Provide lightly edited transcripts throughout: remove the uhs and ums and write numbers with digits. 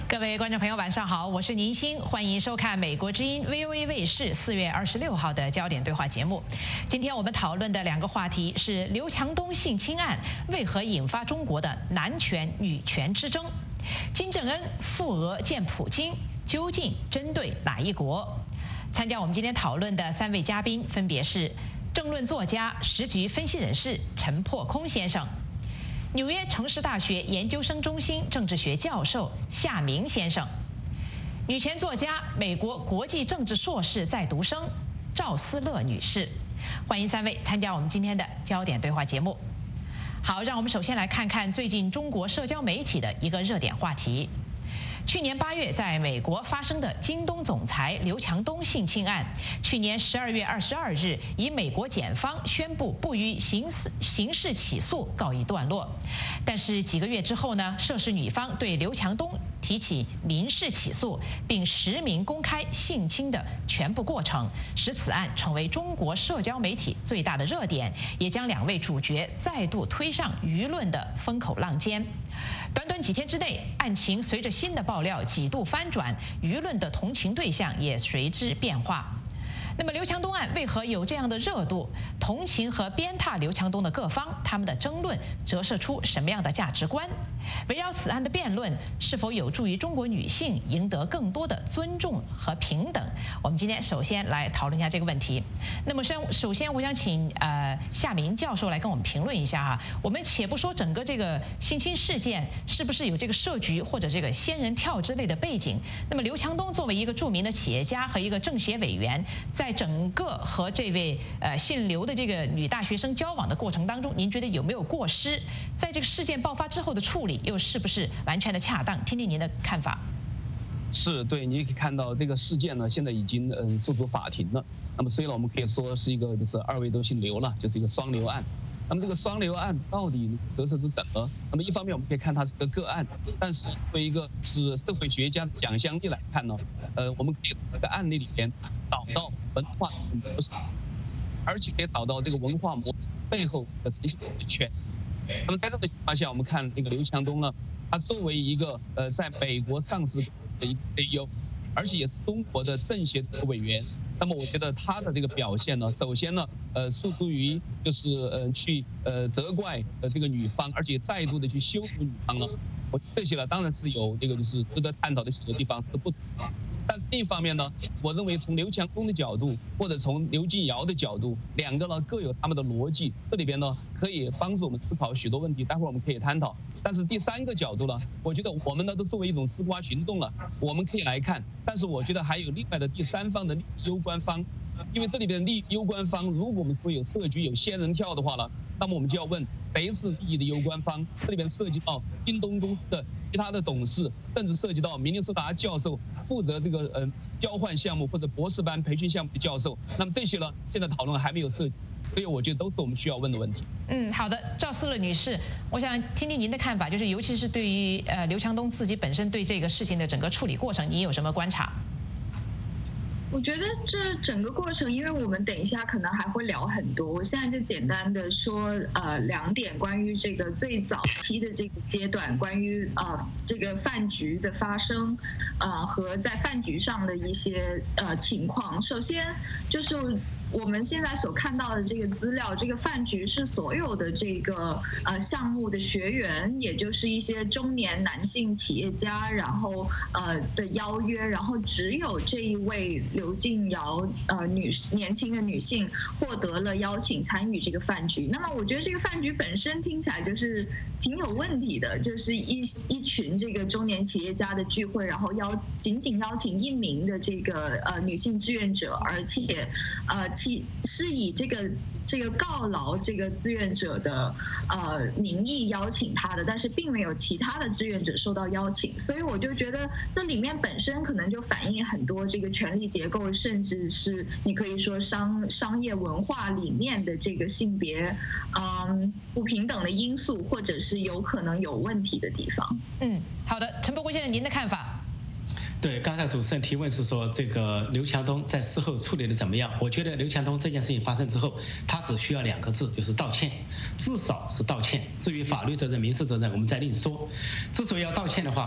各位观众朋友，晚上好，我是宁鑫，欢迎收看美国之音 VOA 卫视4月26号的焦点对话节目。今天我们讨论的两个话题是刘强东性侵案为何引发中国的男权女权之争，金正恩赴俄见普京究竟针对哪一国？参加我们今天讨论的3位嘉宾分别是政论作家、时局分析人士陈破空先生，纽约城市大学研究生中心政治学教授夏明先生，女权作家、美国国际政治硕士在读生赵思乐女士。欢迎3位参加我们今天的焦点对话节目。好，让我们首先来看看最近中国社交媒体的一个热点话题。去年8月，在美国发生的京东总裁刘强东性侵案，去年12月22日，以美国检方宣布不予刑事起诉告一段落。但是几个月之后呢，涉事女方对刘强东提起民事起诉，并实名公开性侵的全部过程，使此案成为中国社交媒体最大的热点，也将2位主角再度推上舆论的风口浪尖。短短几天之内，案情随着新的爆料几度翻转，舆论的同情对象也随之变化。那么刘强东案为何有这样的热度？同情和鞭挞刘强东的各方，他们的争论折射出什么样的价值观？围绕此案的辩论是否有助于中国女性赢得更多的尊重和平等？我们今天首先来讨论一下这个问题。那么首先我想请夏明教授来跟我们评论一下哈。我们且不说整个这个性侵事件是不是有这个设局或者这个仙人跳之类的背景，那么刘强东作为一个著名的企业家和一个政协委员，在整个和这位姓刘的这个女大学生交往的过程当中，您觉得有没有过失？在这个事件爆发之后的处理又是不是完全的恰当？听听您的看法。 是对，你可以看到这个事件呢，现在已经诉诸法庭了。那么所以呢，我们可以说是一个就是2位都姓刘了，就是一个双刘案。那么这个双刘案到底折射出什么？那么一方面我们可以看它是个个案，但是作为一个是社会学家的想象力来看呢，我们可以从这个案例里边找到文化模式，而且可以找到这个文化模式背后的呈现的权。那么在这个情况下，我们看这个刘强东呢，他作为一个在美国上市公司的一个 CEO， 而且也是中国的政协的委员。那么我觉得他的这个表现呢，首先呢，诉诸于就是去责怪这个女方，而且再度的去羞辱女方呢，我觉得这些呢当然是有这个就是值得探讨的许多地方是不同的。但是另一方面呢，我认为从刘强东的角度或者从刘继尧的角度，2个呢各有他们的逻辑，这里边呢可以帮助我们思考许多问题，待会儿我们可以探讨。但是第3个角度呢，我觉得我们呢都作为一种吃瓜群众了，我们可以来看，但是我觉得还有另外的第3方的利益攸关方，因为这里边的利益攸关方，如果我们说有设局有仙人跳的话呢，那么我们就要问谁是利益的攸关方？这里边涉及到京东公司的其他的董事，甚至涉及到明尼苏达教授负责这个交换项目或者博士班培训项目的教授。那么这些呢，现在讨论还没有涉及。所以我觉得都是我们需要问的问题。 好的，赵思乐女士，我想听听您的看法，就是尤其是对于刘强东自己本身对这个事情的整个处理过程，你有什么观察？ 我觉得这整个过程，因为我们等一下可能还会聊很多，我现在就简单的说2点关于这个最早期的这个阶段，关于这个饭局的发生，和在饭局上的一些情况。首先就是我们现在所看到的这个资料，这个饭局是所有的这个项目的学员，也就是一些中年男性企业家，然后的邀约，然后只有这一位刘静瑶年轻的女性获得了邀请参与这个饭局。那么我觉得这个饭局本身听起来就是挺有问题的，就是一群这个中年企业家的聚会，然后仅仅邀请1名的这个女性志愿者，而且是以这个告劳这个志愿者的名义邀请他的，但是并没有其他的志愿者受到邀请，所以我就觉得这里面本身可能就反映很多这个权力结构，甚至是你可以说商业文化里面的这个性别不平等的因素，或者是有可能有问题的地方。 好的，陈伯国先生，您的看法？ 对，刚才主持人提问是说这个刘强东在事后处理的怎么样？我觉得刘强东这件事情发生之后，他只需要2个字，就是道歉，至少是道歉。至于法律责任、民事责任，我们再另说。之所以要道歉的话，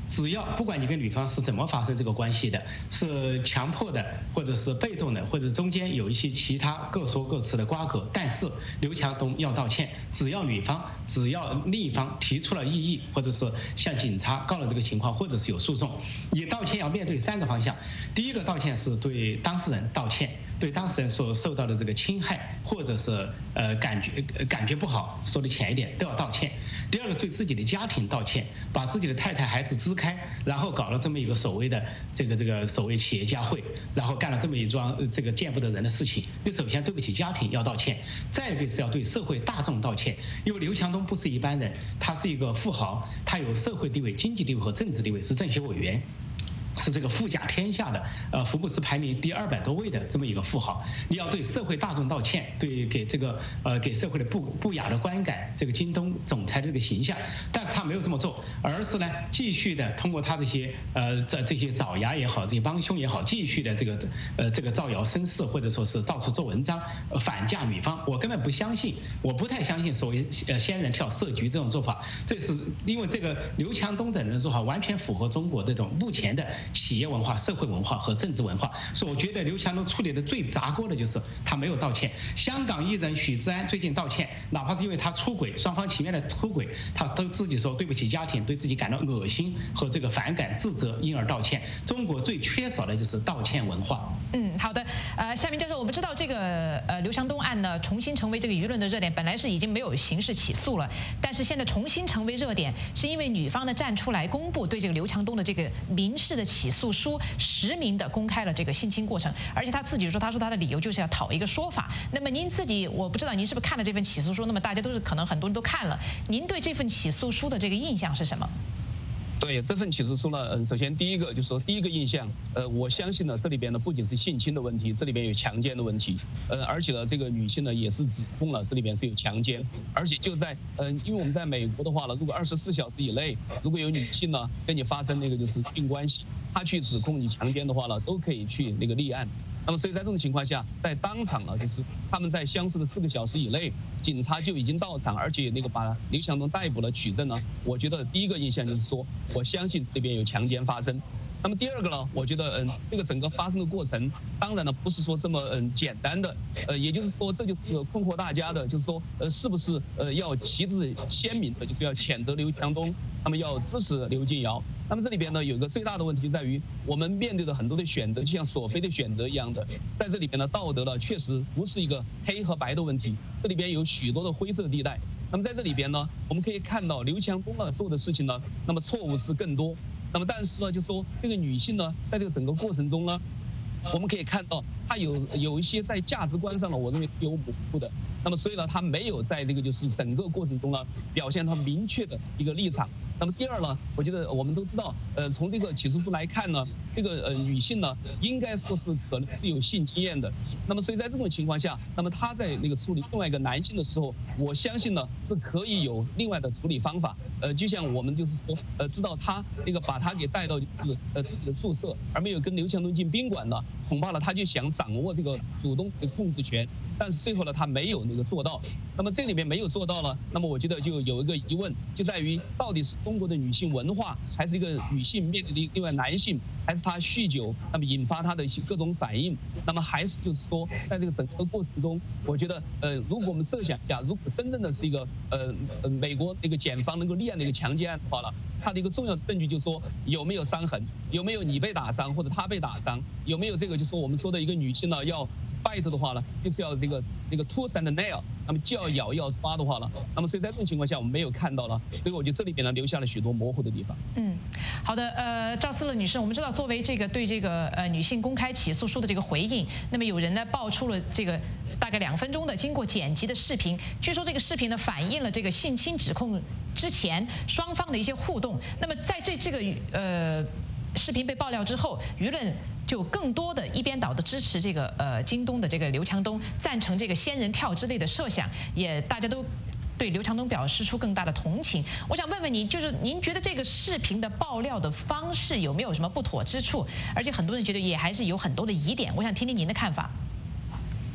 只要不管你跟女方是怎么发生这个关系的，是强迫的，或者是被动的，或者中间有一些其他各说各词的瓜葛，但是刘强东要道歉，只要另一方提出了异议，或者是向警察告了这个情况，或者是有诉讼，你道歉要面对3个方向。第一个道歉是对当事人道歉，对当事人所受到的这个侵害，或者是感觉不好，说的浅一点都要道歉。第二个对自己的家庭道歉，把自己的太太孩子支开，然后搞了这么一个所谓的这个所谓企业家会，然后干了这么一桩这个见不得人的事情。你首先对不起家庭要道歉，再一个是要对社会大众道歉，因为刘强东不是一般人，他是一个富豪，他有社会地位、经济地位和政治地位，是政协委员。是这个富甲天下的，福布斯排名第200多位的这么一个富豪，你要对社会大众道歉，对给这个给社会的不雅的观感，这个京东总裁的这个形象，但是他没有这么做，而是呢继续的通过他这些爪牙也好，这些帮凶也好，继续的这个造谣生事，或者说是到处做文章，反嫁女方。我根本不相信，我不太相信所谓仙人跳设局这种做法，这是因为这个刘强东等人的做法完全符合中国这种目前的企业文化、社会文化和政治文化，所以我觉得刘强东处理的最砸锅的就是他没有道歉。香港艺人许志安最近道歉，哪怕是因为他出轨，双方情愿的出轨，他都自己说对不起家庭，对自己感到恶心和这个反感、自责，因而道歉。中国最缺少的就是道歉文化。 好的，夏明教授，我们知道这个刘强东案呢，重新成为这个舆论的热点，本来是已经没有刑事起诉了，但是现在重新成为热点，是因为女方呢站出来公布对这个刘强东的这个民事的起诉书实名的公开了这个性侵过程，而且他自己说，他的理由就是要讨一个说法。那么您自己，我不知道您是不是看了这份起诉书？那么大家都是可能很多人都看了，您对这份起诉书的这个印象是什么？ 对这份起诉书呢，首先第一个就是说，第一个印象，我相信呢，这里边呢不仅是性侵的问题，这里边有强奸的问题，而且呢，这个女性呢也是指控了这里边是有强奸，而且就在因为我们在美国的话呢，如果24小时以内，如果有女性呢跟你发生那个就是性关系，她去指控你强奸的话呢，都可以去那个立案。那么所以在这种情况下，在当场呢，就是他们在相识的4个小时以内，警察就已经到场，而且那个把刘强东逮捕了取证呢。我觉得第一个印象就是说，我相信这边有强奸发生。那么第二个呢，我觉得这个整个发生的过程，当然呢不是说这么简单的，也就是说这就是困惑大家的，就是说是不是要旗帜鲜明的，就是要谴责刘强东，那么要支持刘金瑶。那么这里边呢有一个最大的问题就在于，我们面对的很多的选择，就像索菲的选择一样的，在这里边呢道德呢确实不是一个黑和白的问题，这里边有许多的灰色地带。那么在这里边呢，我们可以看到刘强东呢做的事情呢，那么错误是更多。那么但是呢，就说这个女性呢，在这个整个过程中呢，我们可以看到她有一些在价值观上呢，我认为有模糊的。那么所以呢，她没有在这个就是整个过程中呢，表现她明确的一个立场。那么第二呢，我觉得我们都知道，从这个起诉书来看呢，这个女性呢，应该说是可能是有性经验的。那么所以在这种情况下，那么她在那个处理另外一个男性的时候，我相信呢是可以有另外的处理方法。就像我们就是说，知道他那个把他给带到就是自己的宿舍，而没有跟刘强东进宾馆呢，恐怕呢他就想掌握这个主动的控制权，但是最后呢他没有那个做到。那么这里面没有做到了，那么我觉得就有一个疑问，就在于到底是中国的女性文化，还是一个女性面对的另外男性，还是他酗酒，那么引发他的一些各种反应，那么还是就是说，在这个整个过程中，我觉得如果我们设想一下，如果真正的是一个美国那个检方能够立案的一个强奸案的话了，它的一个重要的证据就是说有没有伤痕，有没有你被打伤或者他被打伤，有没有这个就是说我们说的一个女性呢要 fight 的话呢，就是要这个tooth and nail， 那么就要咬要抓的话了，那么所以在这种情况下我们没有看到了，所以我觉得这里边呢留下了许多模糊的地方。 好的，赵思乐女士，我们知道作为这个对这个女性公开起诉书的这个回应，那么有人呢爆出了这个大概2分钟的经过剪辑的视频，据说这个视频呢反映了这个性侵指控之前双方的一些互动。那么在这个视频被爆料之后，舆论就更多的一边倒的支持这个京东的这个刘强东，赞成这个仙人跳之类的设想，也大家都对刘强东表示出更大的同情。我想问问您，就是您觉得这个视频的爆料的方式有没有什么不妥之处？而且很多人觉得也还是有很多的疑点，我想听听您的看法。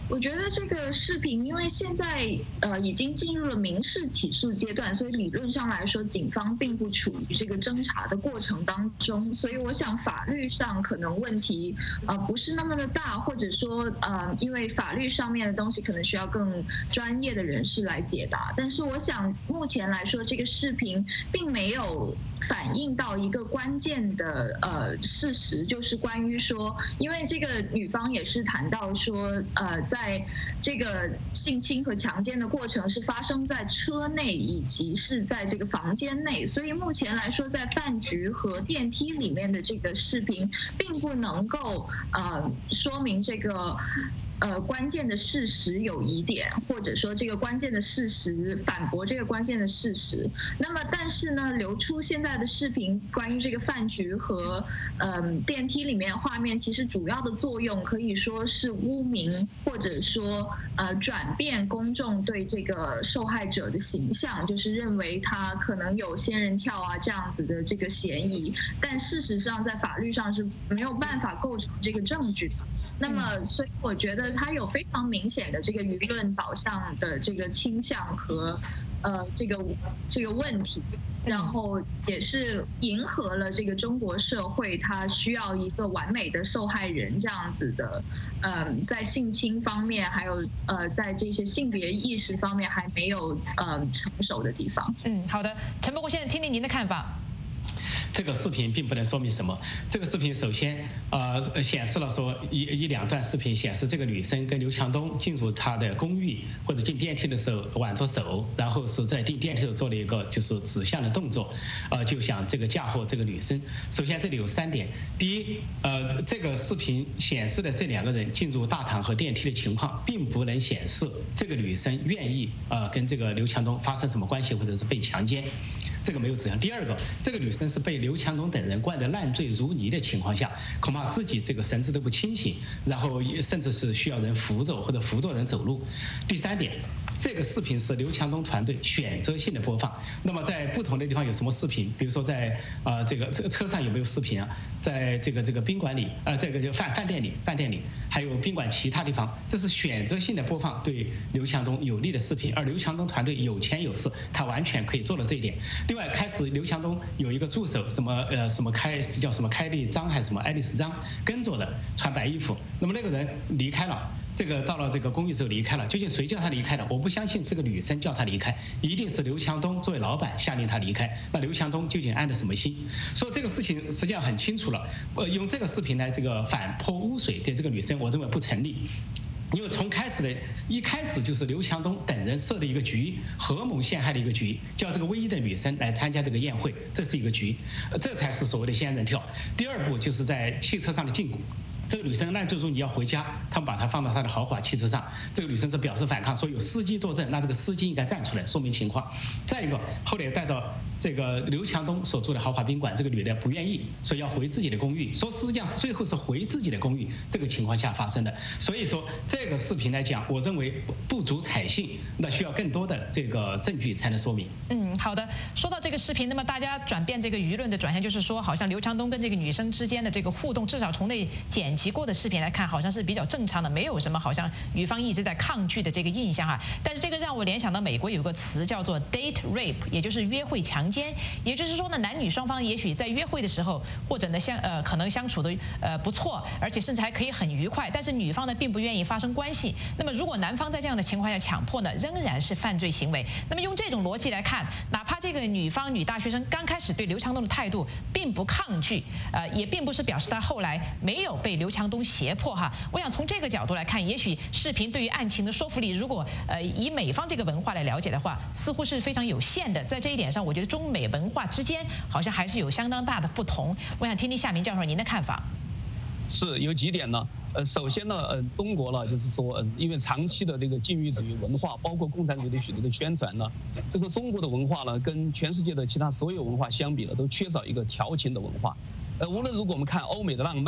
我觉得这个视频，因为现在已经进入了民事起诉阶段，所以理论上来说，警方并不处于这个侦查的过程当中，所以我想法律上可能问题不是那么的大，或者说因为法律上面的东西可能需要更专业的人士来解答。但是我想目前来说，这个视频并没有反映到一个关键的事实，就是关于说，因为这个女方也是谈到说在这个性侵和强奸的过程是发生在车内以及是在这个房间内，所以目前来说，在饭局和电梯里面的这个视频并不能够说明这个关键的事实有疑点，或者说这个关键的事实反驳这个关键的事实。那么但是呢，流出现在的视频关于这个饭局和电梯里面的画面，其实主要的作用可以说是污名，或者说转变公众对这个受害者的形象，就是认为他可能有仙人跳啊这样子的这个嫌疑，但事实上在法律上是没有办法构成这个证据的。那么，所以我觉得它有非常明显的这个舆论导向的这个倾向和这个问题，然后也是迎合了这个中国社会它需要一个完美的受害人这样子的，在性侵方面还有在这些性别意识方面还没有成熟的地方。 好的，陈伯国先生，听听您的看法。 这个视频并不能说明什么。这个视频首先显示了说一两段视频显示这个女生跟刘强东进入她的公寓或者进电梯的时候挽着手，然后是在进电梯的时候做了一个就是指向的动作，就想这个嫁祸这个女生。首先这里有3点，第一，这个视频显示的这2个人进入大堂和电梯的情况，并不能显示这个女生愿意跟这个刘强东发生什么关系或者是被强奸，这个没有指向。第二个，这个女生是被刘强东等人灌得烂醉如泥的情况下，恐怕自己这个神志都不清醒，然后甚至是需要人扶着或者扶着人走路。第3点，这个视频是刘强东团队选择性的播放。那么在不同的地方有什么视频？比如说在这个车上有没有视频啊？在这个宾馆里这个饭店里，还有宾馆其他地方，这是选择性的播放对刘强东有利的视频。而刘强东团队有钱有势，他完全可以做到这一点。另外，开始刘强东有一个助手，什么开利张还是什么爱丽丝张跟着的，穿白衣服。那么那个人离开了，这个到了这个公寓之后离开了，究竟谁叫他离开的？我不相信是个女生叫他离开，一定是刘强东作为老板下令他离开。那刘强东究竟安的什么心？所以这个事情实际上很清楚了。用这个视频来这个反泼污水给这个女生，我认为不成立。因为从一开始就是刘强东等人设的一个局，合谋陷害的一个局，叫这个唯一的女生来参加这个宴会，这是一个局，这才是所谓的仙人跳。第二步就是在汽车上的禁锢。这个女生烂醉如泥要回家，他们把她放到她的豪华汽车上。这个女生是表示反抗，说有司机作证，那这个司机应该站出来说明情况。再一个，后来带到这个刘强东所住的豪华宾馆，这个女的不愿意，所以要回自己的公寓，说实际上是最后是回自己的公寓这个情况下发生的。所以说这个视频来讲，我认为不足采信，那需要更多的这个证据才能说明。 好的。说到这个视频，那么大家转变这个舆论的转向，就是说好像刘强东跟这个女生之间的这个互动，至少从那剪辑过的视频来看，好像是比较正常的，没有什么好像女方一直在抗拒的这个印象啊。但是这个让我联想到美国有个词叫做 date rape， 也就是约会强奸。也就是说呢，男女双方也许在约会的时候，或者呢可能相处的不错，而且甚至还可以很愉快，但是女方呢并不愿意发生关系。那么如果男方在这样的情况下强迫呢，仍然是犯罪行为。那么用这种逻辑来看，哪怕这个女大学生刚开始对刘强东的态度并不抗拒，也并不是表示他后来没有被刘强东胁迫哈。我想从这个角度来看，也许视频对于案情的说服力，如果以美方这个文化来了解的话，似乎是非常有限的。在这一点上，我觉得中美文化之间好像还是有相当大的不同。我想听听夏明教授您的看法。 是有几点呢？首先呢，中国呢，就是说，因为长期的这个禁欲主义文化，包括共产主义的许多的宣传呢，就说中国的文化呢，跟全世界的其他所有文化相比呢，都缺少一个调情的文化。无论如果我们看欧美的浪漫，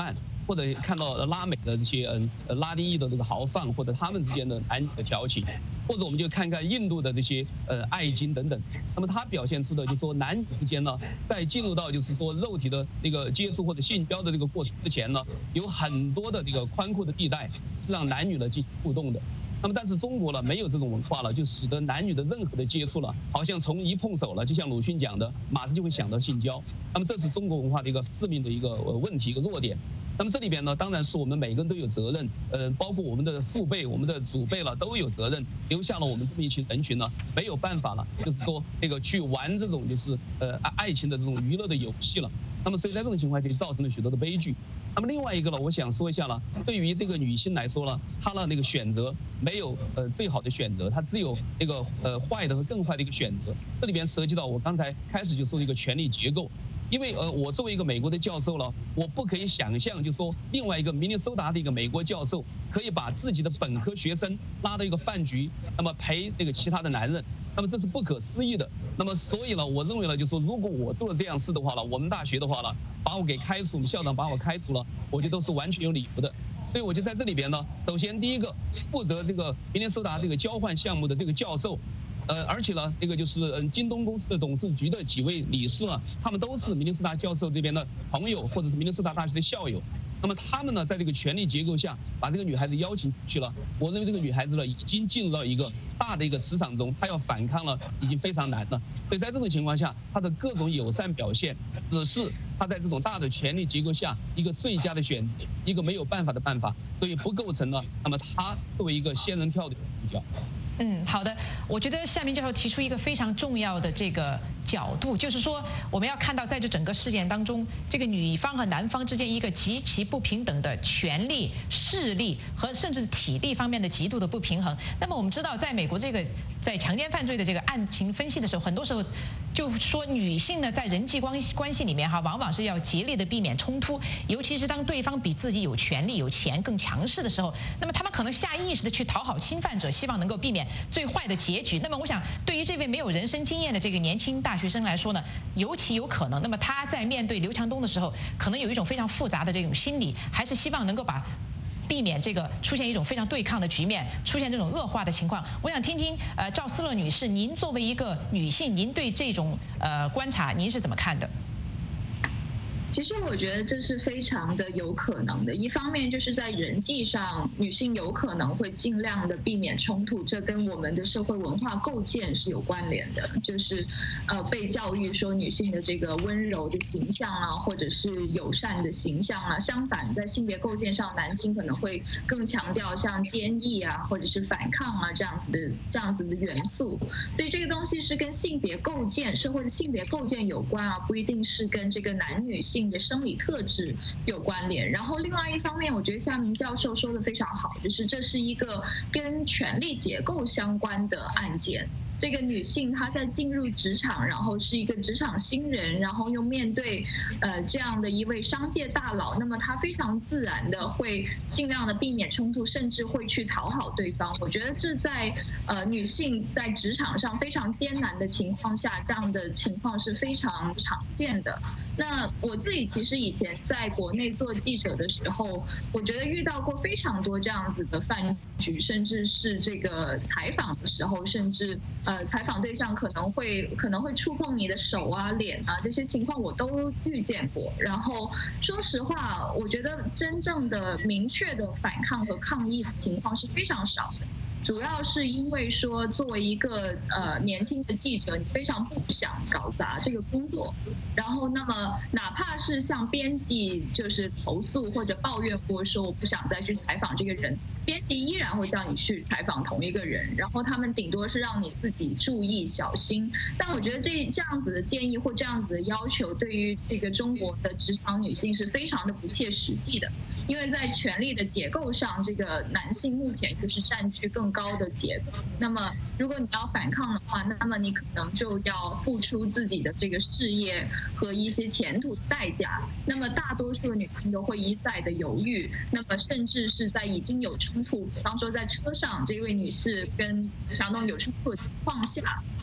或者看到拉美的这些拉丁裔的这个豪放，或者他们之间的男女的调情，或者我们就看看印度的这些爱经等等。那么它表现出的就是说男女之间呢，在进入到就是说肉体的那个接触或者性交的这个过程之前呢，有很多的这个宽阔的地带是让男女呢进行互动的。那么但是中国呢没有这种文化了，就使得男女的任何的接触了，好像从一碰手了，就像鲁迅讲的，马上就会想到性交。那么这是中国文化的一个致命的一个问题，一个弱点。那么这里边呢，当然是我们每个人都有责任，包括我们的父辈、我们的祖辈了都有责任，留下了我们这么一群人群呢，没有办法了，就是说那个去玩这种就是爱情的这种娱乐的游戏了。那么所以在这种情况下就造成了许多的悲剧。那么另外一个呢，我想说一下了，对于这个女性来说呢，她的那个选择没有最好的选择，她只有那个坏的和更坏的一个选择。这里边涉及到我刚才开始就说一个权力结构。因为我作为一个美国的教授了，我不可以想象，就说另外一个明尼苏达的一个美国教授可以把自己的本科学生拉到一个饭局，那么陪那个其他的男人，那么这是不可思议的。那么所以呢，我认为呢，就说如果我做了这样事的话呢，我们大学的话呢，把我给开除，我们校长把我开除了，我觉得都是完全有理由的。所以我就在这里边呢，首先第一个负责这个明尼苏达这个交换项目的这个教授。而且呢，那个就是京东公司的董事局的几位理事呢，他们都是明尼苏达教授这边的朋友，或者是明尼苏达大学的校友。那么他们呢，在这个权力结构下，把这个女孩子邀请去了。我认为这个女孩子呢，已经进入到一个大的一个磁场中，她要反抗了，已经非常难了。所以在这种情况下，她的各种友善表现，只是她在这种大的权力结构下一个最佳的选择，一个没有办法的办法，所以不构成了那么她作为一个仙人跳的主角。 好的，我觉得夏明教授提出一个非常重要的这个角度，就是说我们要看到在这整个事件当中，这个女方和男方之间一个极其不平等的权力、势力和甚至体力方面的极度的不平衡。那么我们知道，在美国这个在强奸犯罪的这个案情分析的时候，很多时候就说女性呢在人际关系里面往往是要竭力的避免冲突，尤其是当对方比自己有权力、有钱、更强势的时候，那么他们可能下意识的去讨好侵犯者，希望能够避免最坏的结局。那么我想，对于这位没有人生经验的这个年轻大学生来说呢，尤其有可能，那么他在面对刘强东的时候，可能有一种非常复杂的这种心理，还是希望能够避免这个出现一种非常对抗的局面，出现这种恶化的情况。我想听听赵思乐女士，您作为一个女性，您对这种观察您是怎么看的？ 其实我觉得这是非常的有可能的。一方面就是在人际上，女性有可能会尽量的避免冲突，这跟我们的社会文化构建是有关联的。就是被教育说女性的这个温柔的形象啊，或者是友善的形象啊。相反，在性别构建上，男性可能会更强调像坚毅啊，或者是反抗啊这样子的元素。所以这个东西是跟性别构建、社会的性别构建有关啊，不一定是跟这个男女性的生理特质有关联。然后另外一方面，我觉得夏明教授说的非常好，就是这是一个跟权力结构相关的案件。这个女性她在进入职场，然后是一个职场新人，然后又面对这样的一位商界大佬，那么她非常自然的会尽量的避免冲突，甚至会去讨好对方。我觉得这在女性在职场上非常艰难的情况下，这样的情况是非常常见的。那我自己其实以前在国内做记者的时候，我觉得遇到过非常多这样子的饭局，甚至是这个采访的时候，甚至采访对象可能会触碰你的手啊、脸啊，这些情况我都遇见过。然后说实话，我觉得真正的明确的反抗和抗议的情况是非常少的。主要是因为说，作为一个年轻的记者，你非常不想搞砸这个工作，然后那么哪怕是向编辑就是投诉或者抱怨过说我不想再去采访这个人，编辑依然会叫你去采访同一个人，然后他们顶多是让你自己注意小心。但我觉得这样子的建议或这样子的要求，对于这个中国的职场女性是非常的不切实际的，因为在权力的结构上，这个男性目前就是占据更高的结构。那么如果你要反抗的话，那么你可能就要付出自己的这个事业和一些前途的代价。那么大多数的女性都会一再的犹豫，那么甚至是在已经有冲突，比方说在车上这位女士跟强东有冲突的情况下，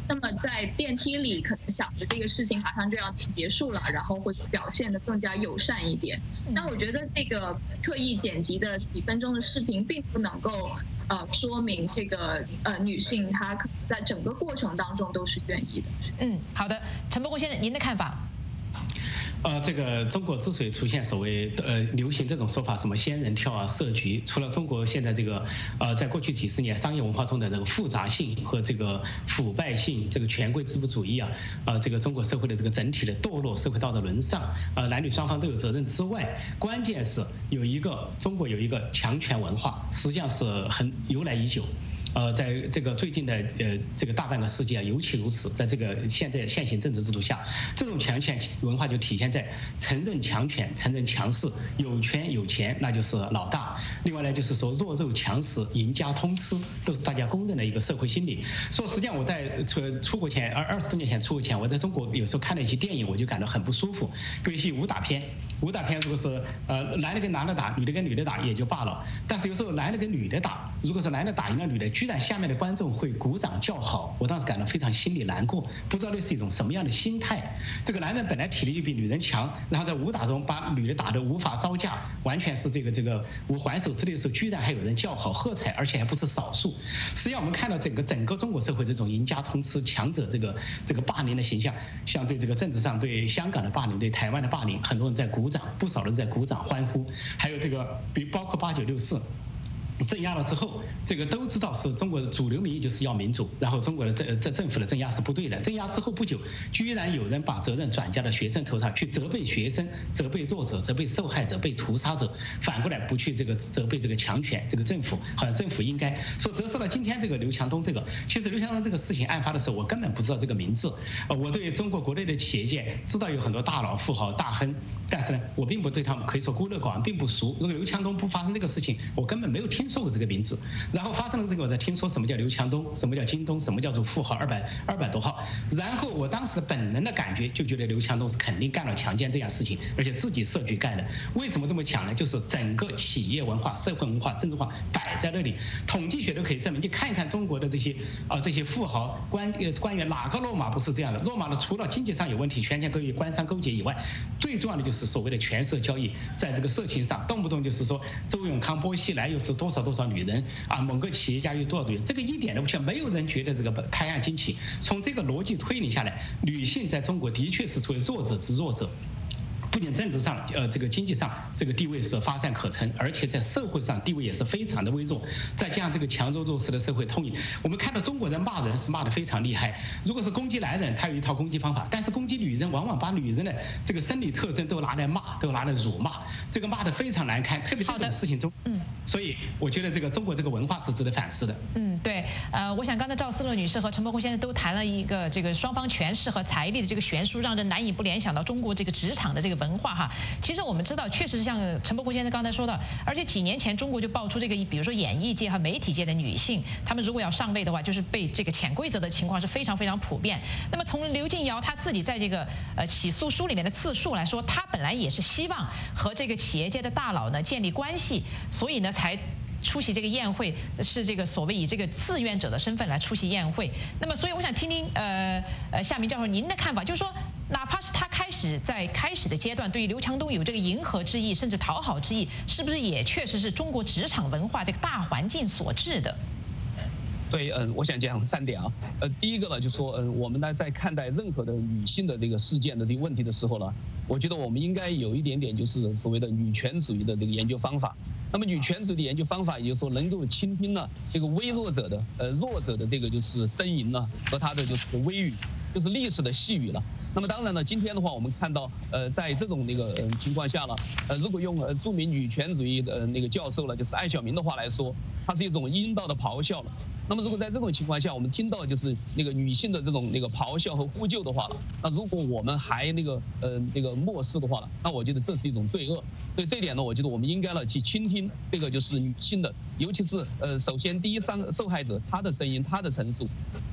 那么在电梯里可能想着这个事情马上就要结束了，然后会表现得更加友善一点。那我觉得这个特意剪辑的几分钟的视频并不能够说明这个女性她可能在整个过程当中都是愿意的。 好的，陈伯公先生，您的看法？ 这个中国之所以出现所谓流行这种说法，什么仙人跳啊、设局，除了中国现在这个在过去几十年商业文化中的这个复杂性和这个腐败性、这个权贵资本主义这个中国社会的这个整体的堕落、社会道德沦丧，男女双方都有责任之外，关键是中国有一个强权文化，实际上是很由来已久。在这个最近的这个大半个世纪尤其如此，在这个现行政治制度下，这种强权文化就体现在承认强权、承认强势，有权有钱那就是老大。另外呢，就是说弱肉强食、赢家通吃，都是大家公认的一个社会心理。说实际上我在出国前20多年前出国前，我在中国有时候看了一些电影，我就感到很不舒服，比如一些武打片如果是男的跟男的打，女的跟女的打也就罢了，但是有时候男的跟女的打，如果是男的打赢了女的，居然下面的观众会鼓掌叫好，我当时感到非常心里难过，不知道那是一种什么样的心态。这个男人本来体力就比女人强，然后在武打中把女的打得无法招架，完全是这个无还手之力的时候，居然还有人叫好喝彩，而且还不是少数。实际上我们看到整个中国社会这种赢家通吃、强者这个霸凌的形象，像对这个政治上对香港的霸凌、对台湾的霸凌，很多人在鼓掌，不少人在鼓掌欢呼，还有这个包括8964。镇压了之后，这个都知道是中国的主流民意就是要民主，然后中国的这政府的镇压是不对的。镇压之后不久，居然有人把责任转嫁到学生头上，去责备学生、责备弱者、责备受害者、被屠杀者，反过来不去责备这个强权这个政府，好像政府应该说折射了今天这个刘强东其实刘强东这个事情案发的时候，我根本不知道这个名字。我对中国国内的企业界知道有很多大佬、富豪、大亨，但是呢，我并不对他们可以说孤陋寡闻，并不熟。如果刘强东不发生这个事情，我根本没有听说过这个名字。然后发生了这个，我才听说什么叫刘强东，什么叫京东，什么叫做富豪200多号。然后我当时的本能的感觉就觉得刘强东是肯定干了强奸这样事情，而且自己设局干的。为什么这么讲呢？就是整个企业文化、社会文化、政治化摆在那里，统计学都可以证明。你看一看中国的这些富豪官员，哪个落马不是这样的？落马的除了经济上有问题、权钱勾结、官商勾结以外，最重要的就是所谓的权色交易，在这个色情上，动不动就是说周永康、薄熙来又是多少女人某个企业家有多少女人，这个一点都不缺，没有人觉得这个拍案惊奇。从这个逻辑推理下来，女性在中国的确是作为弱者之弱者。不仅政治上，这个经济上，这个地位是乏善可陈，而且在社会上地位也是非常的微弱。再加上这个强弱弱势的社会通病，我们看到中国人骂人是骂得非常厉害。如果是攻击男人，他有一套攻击方法，但是攻击女人，往往把女人的这个生理特征都拿来骂，都拿来辱骂，这个骂得非常难看。特别是这种事情中，所以我觉得这个中国这个文化是值得反思的。 对，我想刚才赵思乐女士和陈伯公先生都谈了一个这个双方权势和财力的这个悬殊，让人难以不联想到中国这个职场的这个文化哈。其实我们知道，确实是像陈伯公先生刚才说的，而且几年前中国就爆出这个，比如说演艺界和媒体界的女性，她们如果要上位的话，就是被这个潜规则的情况是非常非常普遍。那么从刘静瑶她自己在这个起诉书里面的自述来说，她本来也是希望和这个企业界的大佬呢建立关系，所以呢才出席这个宴会，是这个所谓以这个自愿者的身份来出席宴会。那么，所以我想听听夏明教授您的看法，就是说，哪怕是他在开始的阶段对于刘强东有这个迎合之意，甚至讨好之意，是不是也确实是中国职场文化这个大环境所致的？ 对，我想讲3点啊。第一个呢，就是说，我们呢在看待任何的女性的这个事件的这个问题的时候呢，我觉得我们应该有一点点就是所谓的女权主义的这个研究方法。那么女权主义的研究方法，也就是说能够倾听呢这个微弱者的弱者的这个就是呻吟呢和他的就是微语，就是历史的细语了。那么当然呢，今天的话我们看到在这种情况下呢，如果用著名女权主义的那个教授呢，就是艾晓明的话来说，它是一种阴道的咆哮了。那么如果在这种情况下，我们听到就是那个女性的这种咆哮和呼救的话了，那如果我们还漠视的话了，那我觉得这是一种罪恶。所以这一点呢，我觉得我们应该呢去倾听这个就是女性的，尤其是首先第一受害者她的声音、她的陈述。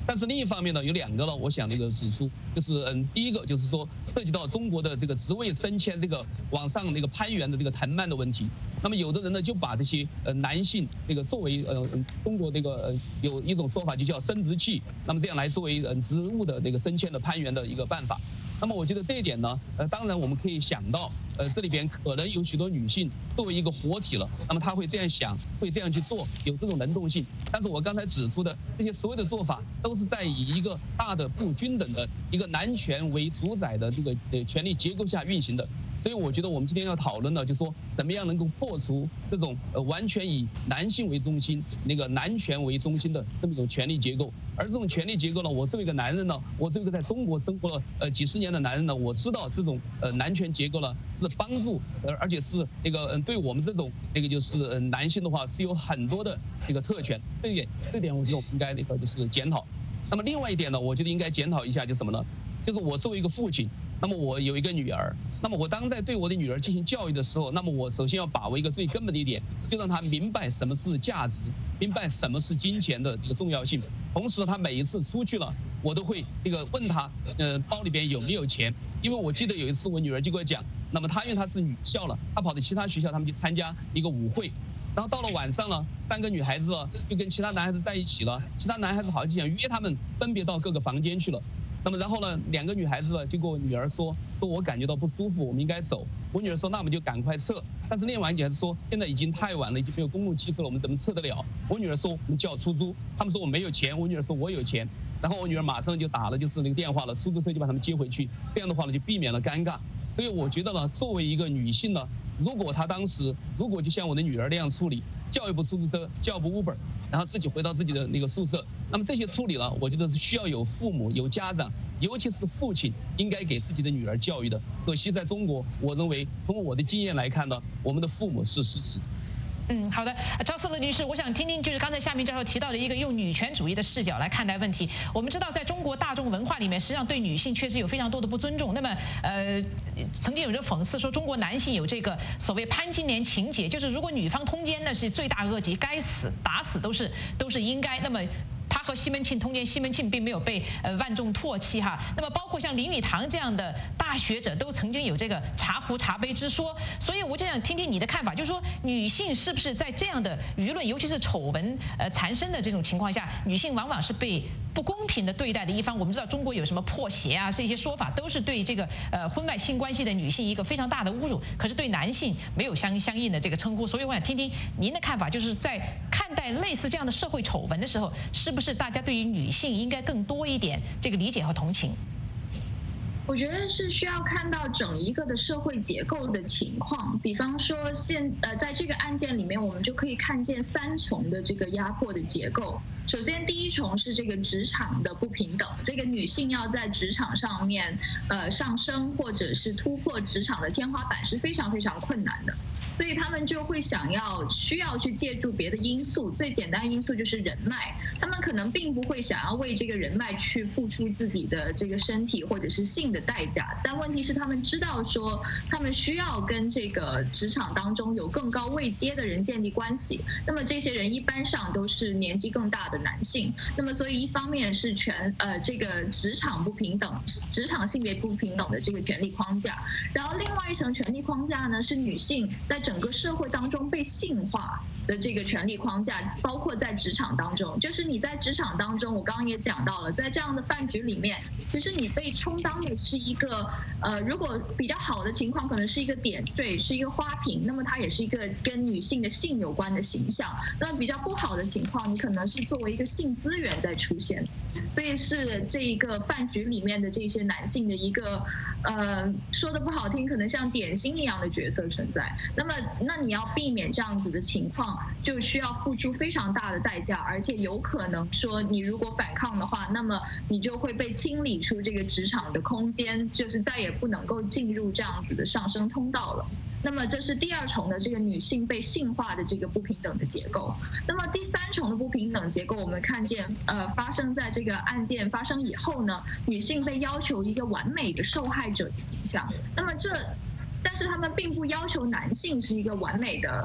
但是另一方面呢，有2个呢，我想指出，就是第一个就是说涉及到中国的这个职位升迁这个往上那个攀援的这个藤蔓的问题。那么有的人呢就把这些男性这个作为中国这个有一种说法就叫生殖器，那么这样来作为职务的这个升迁的攀援的一个办法。那么我觉得这一点呢，当然我们可以想到，这里边可能有许多女性作为一个活体了，那么她会这样想，会这样去做，有这种能动性。但是我刚才指出的这些所有的做法，都是在以一个大的不均等的一个男权为主宰的这个权力结构下运行的。所以我觉得我们今天要讨论的，就是说怎么样能够破除这种完全以男性为中心、那个男权为中心的这么一种权力结构。而这种权力结构呢，我作为一个男人呢，我作为一个在中国生活了几十年的男人呢，我知道这种男权结构呢是帮助而且是那个对我们这种那个就是男性的话是有很多的这个特权。这一点我觉得我们应该那个就是检讨。那么另外一点呢，我觉得应该检讨一下，就是什么呢？就是我作为一个父亲，那么我有一个女儿，那么我当在对我的女儿进行教育的时候，那么我首先要把握一个最根本的一点，就让她明白什么是价值，明白什么是金钱的这个重要性。同时，她每一次出去了，我都会这个问她，包里边有没有钱？因为我记得有一次我女儿就跟我讲，那么她因为她是女校了，她跑到其他学校，他们去参加一个舞会。然后到了晚上了，3个女孩子就跟其他男孩子在一起了，其他男孩子好像想约他们分别到各个房间去了。那么然后呢，2个女孩子呢就跟我女儿说我感觉到不舒服，我们应该走。我女儿说那我们就赶快撤。但是另外一个女孩子说现在已经太晚了，已经没有公共汽车了，我们怎么撤得了？我女儿说我们叫出租。他们说我没有钱，我女儿说我有钱。然后我女儿马上就打了就是那个电话了，出租车就把他们接回去。这样的话呢就避免了尴尬。所以我觉得呢，作为一个女性呢，如果她当时如果就像我的女儿那样处理，叫一部出租车，叫一部 Uber， 然后自己回到自己的那个宿舍，那么这些处理呢，我觉得是需要有父母、有家长，尤其是父亲应该给自己的女儿教育的。可惜在中国，我认为从我的经验来看呢，我们的父母是失职。 好的，赵思乐律师，我想听听就是刚才夏明教授提到的一个用女权主义的视角来看待问题。我们知道，在中国大众文化里面，实际上对女性确实有非常多的不尊重。那么，曾经有人讽刺说，中国男性有这个所谓潘金莲情节，就是如果女方通奸，那是罪大恶极，该死，打死都是应该。那么他和西门庆通奸，西门庆并没有被万众唾弃哈。那么包括像林语堂这样的大学者，都曾经有这个茶壶茶杯之说。所以我就想听听你的看法，就是说女性是不是在这样的舆论，尤其是丑闻缠身的这种情况下，女性往往是被不公平的对待的一方。我们知道中国有什么破鞋啊，这些说法都是对这个婚外性关系的女性一个非常大的侮辱，可是对男性没有相应的这个称呼。所以我想听听您的看法，就是在看待类似这样的社会丑闻的时候，是不是大家对于女性应该更多一点这个理解和同情？ 我觉得是需要看到整一个的社会结构的情况，比方说在这个案件里面，我们就可以看见3重的这个压迫的结构。首先，第一重是这个职场的不平等，这个女性要在职场上面上升或者是突破职场的天花板是非常非常困难的。所以他们就会需要去借助别的因素，最简单因素就是人脉。他们可能并不会想要为这个人脉去付出自己的这个身体或者是性的代价，但问题是他们知道说他们需要跟这个职场当中有更高位阶的人建立关系。那么这些人一般上都是年纪更大的男性。那么所以一方面是这个职场不平等、职场性别不平等的这个权力框架，然后另外一层权力框架呢是女性在整个社会当中被性化的这个权力框架，包括在职场当中，就是你在职场当中，我刚刚也讲到了，在这样的饭局里面，其实你被充当的是一个如果比较好的情况，可能是一个点缀，是一个花瓶，那么它也是一个跟女性的性有关的形象。那么比较不好的情况，你可能是作为一个性资源在出现，所以是这一个饭局里面的这些男性的一个说的不好听，可能像点心一样的角色存在。那你要避免这样子的情况，就需要付出非常大的代价，而且有可能说你如果反抗的话，那么你就会被清理出这个职场的空间，就是再也不能够进入这样子的上升通道了。那么这是第2重的这个女性被性化的这个不平等的结构。那么第3重的不平等结构，我们看见发生在这个案件发生以后呢，女性被要求一个完美的受害者的形象。那么但是他们并不要求男性是一个完美的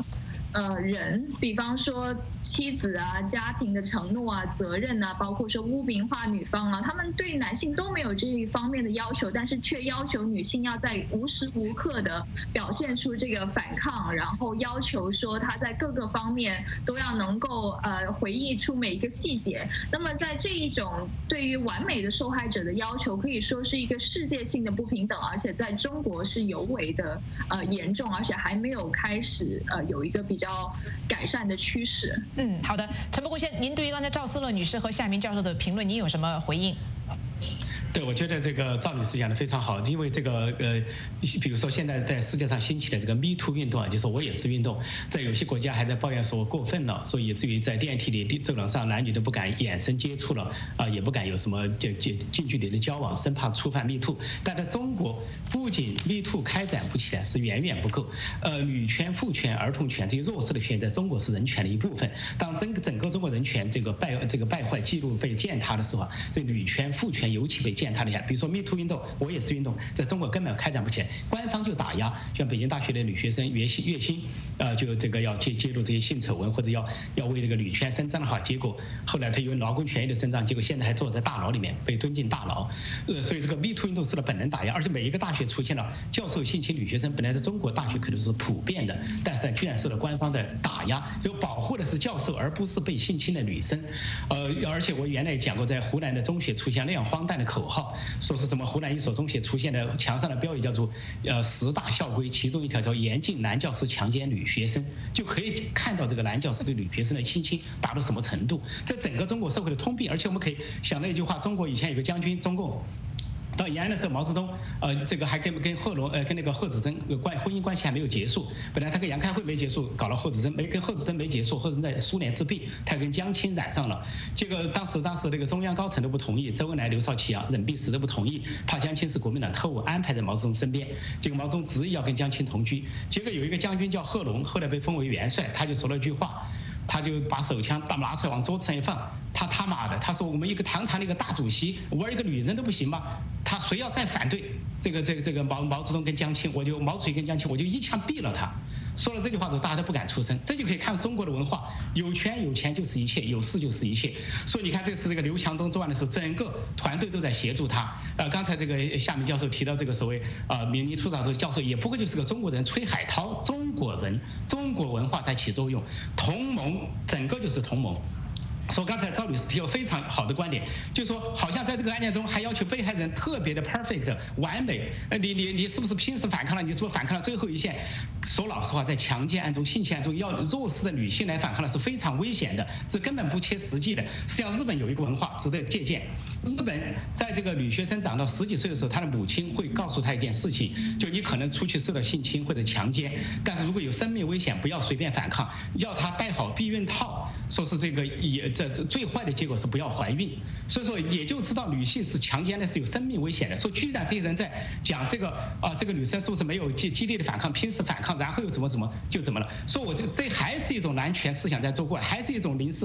人，比方说妻子啊、家庭的承诺啊、责任啊，包括说污名化女方啊，他们对男性都没有这一方面的要求，但是却要求女性要在无时无刻的表现出这个反抗，然后要求说她在各个方面都要能够回忆出每一个细节。那么在这一种对于完美的受害者的要求，可以说是一个世界性的不平等，而且在中国是尤为的严重，而且还没有开始有一个比较改善的趋势。 好的，陈伯公先，您对于刚才赵思乐女士和夏明教授的评论，您有什么回应？ 对，我觉得这个赵女士讲的非常好，因为这个比如说现在在世界上兴起的这个 Me Too 运动啊，就是我也是运动，在有些国家还在抱怨说过分了，所以以至于在电梯里、走廊上，男女都不敢眼神接触了也不敢有什么近距离的交往，生怕触犯 Me Too。但在中国，不仅 Me Too 开展不起来，是远远不够。女权、妇权、儿童权这些弱势的权，在中国是人权的一部分。当整个中国人权这个败坏记录被践踏的时候这女权、妇权尤其被践踏了一下。比如说 Me Too 运动，我也是运动，在中国根本开展不起来，官方就打压，像北京大学的女学生月薪就这个要揭露这些性丑闻，或者要为这个女权伸张的话，结果后来他因为劳工权益的伸张，结果现在还坐在大牢里面被蹲进大牢。所以这个 Me Too 运动是了本能打压，而且每一个大学出现了教授性侵女学生，本来在中国大学可能是普遍的，但是居然受了官方的打压，就保护的是教授而不是被性侵的女生。而且我原来讲过，在湖南的中学出现那样荒诞的口号，说是什么湖南一所中学出现的墙上的标语叫做10大校规，其中一条叫严禁男教师强奸女学生，就可以看到这个男教师对女学生的性侵达到什么程度，在整个中国社会的通病。而且我们可以想到一句话，中国以前有个将军，中共到延安的时候，毛泽东这个还跟那个贺子珍婚姻关系还没有结束，本来他跟杨开慧没结束，搞了贺子珍，跟贺子珍没结束，贺子珍在苏联自闭，他跟江青染上了，这个当时那个中央高层都不同意，周恩来、刘少奇忍病死都不同意，怕江青是国民党特务安排在毛泽东身边，结果毛泽东执意要跟江青同居，结果有一个将军叫贺龙，后来被封为元帅，他就说了一句话，他就把手枪拿出来往桌子上一放，他妈的，他说我们一个堂堂的一个大主席玩一个女人都不行吗？他谁要再反对这个毛泽东跟江青，毛主席跟江青，我就一枪毙了他。说了这句话之后，大家都不敢出声，这就可以看中国的文化，有权就是一切，有势就是一切。所以你看这次这个刘强东作案的时候，整个团队都在协助他。刚才这个夏明教授提到这个所谓明尼苏达州教授，也不过就是个中国人崔海涛，中国人，中国文化在起作用，同盟整个就是同盟。说刚才赵律师提了非常好的观点，就是说好像在这个案件中还要求被害人特别的 perfect 完美，你是不是拼死反抗了？你是不是反抗了最后一线？说老实话，在强奸案中、性侵案中，要弱势的女性来反抗的是非常危险的，这根本不切实际的。实际上，日本有一个文化值得借鉴。日本在这个女学生长到10几岁的时候，她的母亲会告诉她一件事情，就你可能出去受到性侵或者强奸，但是如果有生命危险，不要随便反抗，要她戴好避孕套，说是这个这最坏的结果是不要怀孕。所以说也就知道女性是强奸的是有生命危险的。说居然这些人在讲这个这个女生是不是没有激烈的反抗，拼死反抗，然后又怎么了？说我这还是一种男权思想在作怪，还是一种凌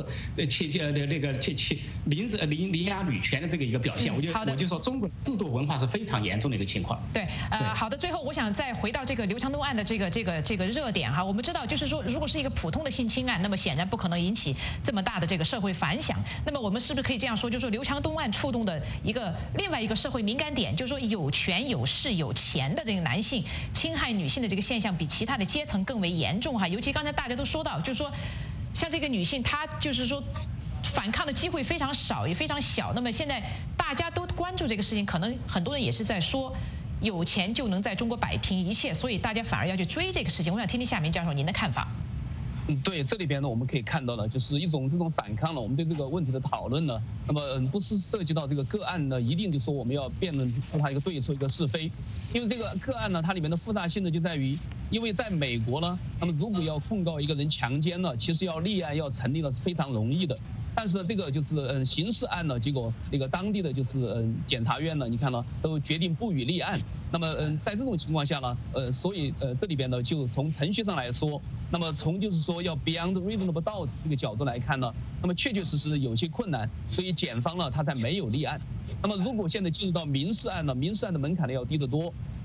压女权的这个一个表现。我就说中国制度文化是非常严重的一个情况。 对，好的，最后我想再回到这个刘强东案的这个热点哈，我们知道就是说，如果是一个普通的性侵案，那么显然不可能引起这么大的这个社会反响。那么我们是不是可以这样说，就是说刘强东案触动的另外一个社会敏感点，就是说有权有势有钱的这个男性侵害女性的这个现象比其他的阶层更为严重哈。尤其刚才大家都说到，就是说像这个女性她就是说反抗的机会非常少也非常小。那么现在大家都关注这个事情，可能很多人也是在说有钱就能在中国摆平一切，所以大家反而要去追这个事情。我想听听夏明教授您的看法。 对，这里边呢，我们可以看到呢，就是一种这种反抗呢，我们对这个问题的讨论呢，那么不是涉及到这个个案呢，一定就说我们要辩论出它一个对错一个是非，因为这个个案呢，它里面的复杂性呢就在于，因为在美国呢，那么如果要控告一个人强奸呢，其实要立案要成立呢是非常容易的。但是这个就是刑事案呢，结果那个当地的就是检察院呢，你看呢都决定不予立案。那么在这种情况下呢，所以这里边呢就从程序上来说，那么从就是说要 beyond reasonable doubt 这个角度来看呢，那么确确实实有些困难，所以检方呢他才没有立案。那么如果现在进入到民事案呢，民事案的门槛呢要低得多。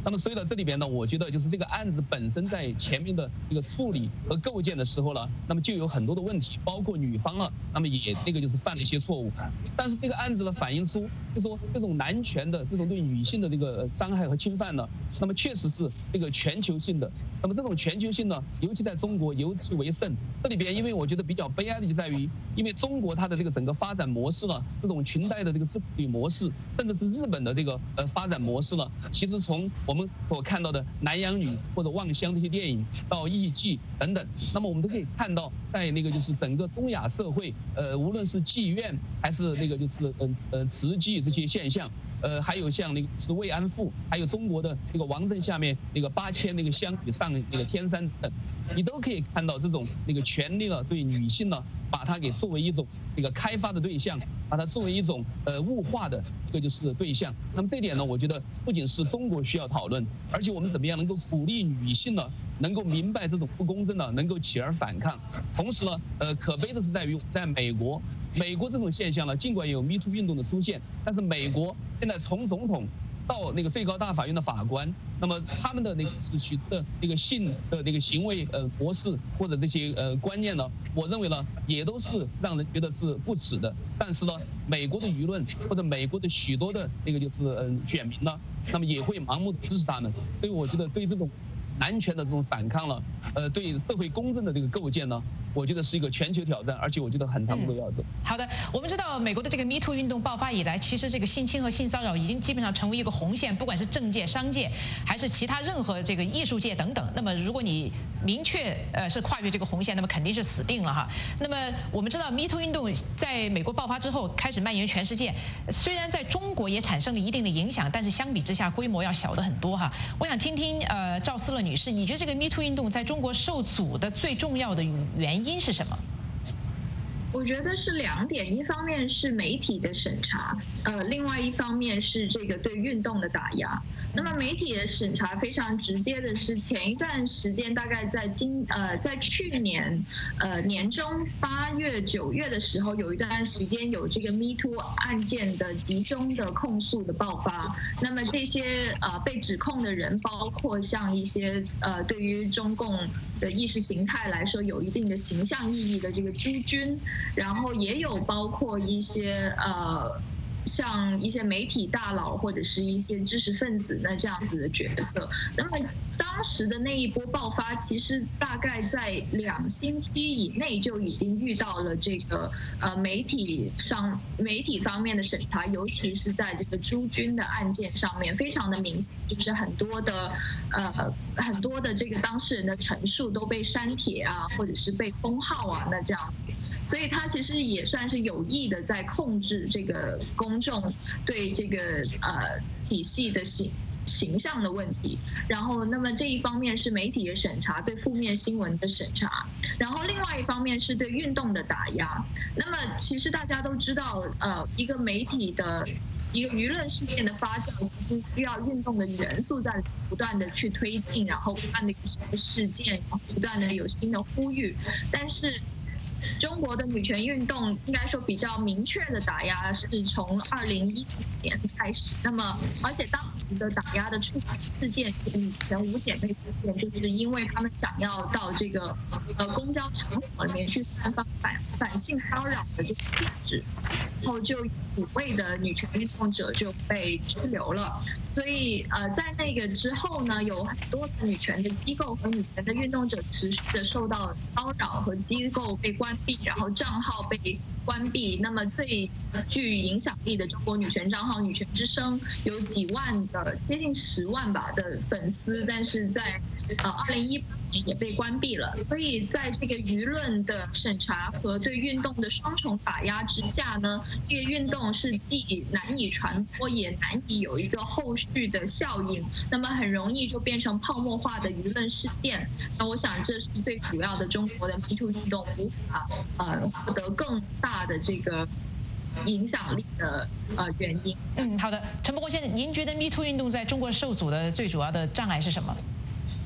那么所以呢，这里边呢，我觉得就是这个案子本身在前面的这个处理和构建的时候呢，那么就有很多的问题，包括女方啊，那么也就是犯了一些错误。但是这个案子呢，反映出就说这种男权的这种对女性的这个伤害和侵犯呢，那么确实是这个全球性的。那么这种全球性呢，尤其在中国尤其为甚。这里边因为我觉得比较悲哀的就在于，因为中国它的这个整个发展模式呢，这种裙带的这个资本主义模式，甚至是日本的这个发展模式呢，其实从我们所看到的南洋女或者望乡这些电影到艺妓等等，那么我们都可以看到，在那个就是整个东亚社会，无论是妓院还是那个就是慈妓这些现象，还有像那个是慰安妇，还有中国的那个王政下面那个8000那个乡以上那个天山等，你都可以看到这种那个权力呢对女性呢，把它给作为一种那个开发的对象，把它作为一种物化的一个就是对象。那么这点呢，我觉得不仅是中国需要讨论，而且我们怎么样能够鼓励女性呢，能够明白这种不公正呢，能够起而反抗。同时呢，可悲的是在于在美国这种现象呢，尽管有 Me Too 运动的出现，但是美国现在从总统到那个最高大法院的法官，那么他们的那个取得那个性的那个行为模式或者这些观念呢，我认为呢也都是让人觉得是不耻的。但是呢，美国的舆论或者美国的许多的那个就是选民呢，那么也会盲目的支持他们。所以我觉得对这种男权的这种反抗了，对社会公正的这个构建呢，我觉得是一个全球挑战，而且我觉得很长路要走。 好的，我们知道美国的这个 Me Too 运动爆发以来，其实这个性侵和性骚扰已经基本上成为一个红线，不管是政界、商界，还是其他任何这个艺术界等等。那么如果你明确是跨越这个红线，那么肯定是死定了哈。那么我们知道 Me Too 运动在美国爆发之后开始蔓延全世界，虽然在中国也产生了一定的影响，但是相比之下规模要小得很多哈。我想听听赵思乐女士，你觉得这个 Me Too 运动在中国受阻的最重要的原因是什么？ 我觉得是2点，一方面是媒体的审查，另外一方面是这个对运动的打压。那么媒体的审查非常直接的是，前一段时间大概在去年年中8月9月的时候，有一段时间有这个 Me Too 案件的集中的控诉的爆发。那么这些被指控的人，包括像一些对于中共的意识形态来说有一定的形象意义的这个朱军，然后也有包括一些像一些媒体大佬或者是一些知识分子那这样子的角色。那么当时的那一波爆发，其实大概在2星期以内就已经遇到了这个媒体方面的审查，尤其是在这个朱军的案件上面，非常的明显，就是很多的这个当事人的陈述都被删帖啊，或者是被封号啊，那这样子。所以他其实也算是有意的在控制这个公众对这个体系的形象的问题。然后那么这一方面是媒体的审查，对负面新闻的审查，然后另外一方面是对运动的打压。那么其实大家都知道，一个媒体的一个舆论事件的发酵，其实需要运动的元素在不断的去推进，然后不断的有新的事件，然后不断的有新的呼吁。但是中国的女权运动应该说比较明确的打压是从2015年开始，那么而且当时的打压的触发事件是女权5姐妹事件，就是因为他们想要到这个公交场所里面去散发反性骚扰的这个帖子，然后就5位的女权运动者就被拘留了。所以在那个之后呢，有很多的女权的机构和女权的运动者持续的受到骚扰，和机构被关闭，然后账号被关闭。那么最具影响力的中国女权账号女权之声有几万的，接近10万吧的粉丝，但是在2018年也被关闭了。所以在这个舆论的审查和对运动的双重打压之下呢，这个运动是既难以传播，也难以有一个后续的效应，那么很容易就变成泡沫化的舆论事件。那我想这是最主要的中国的 Me Too 运动无法获得更大的这个影响力的原因。 好的，陈伯公先生，您觉得 Me Too 运动在中国受阻的最主要的障碍是什么？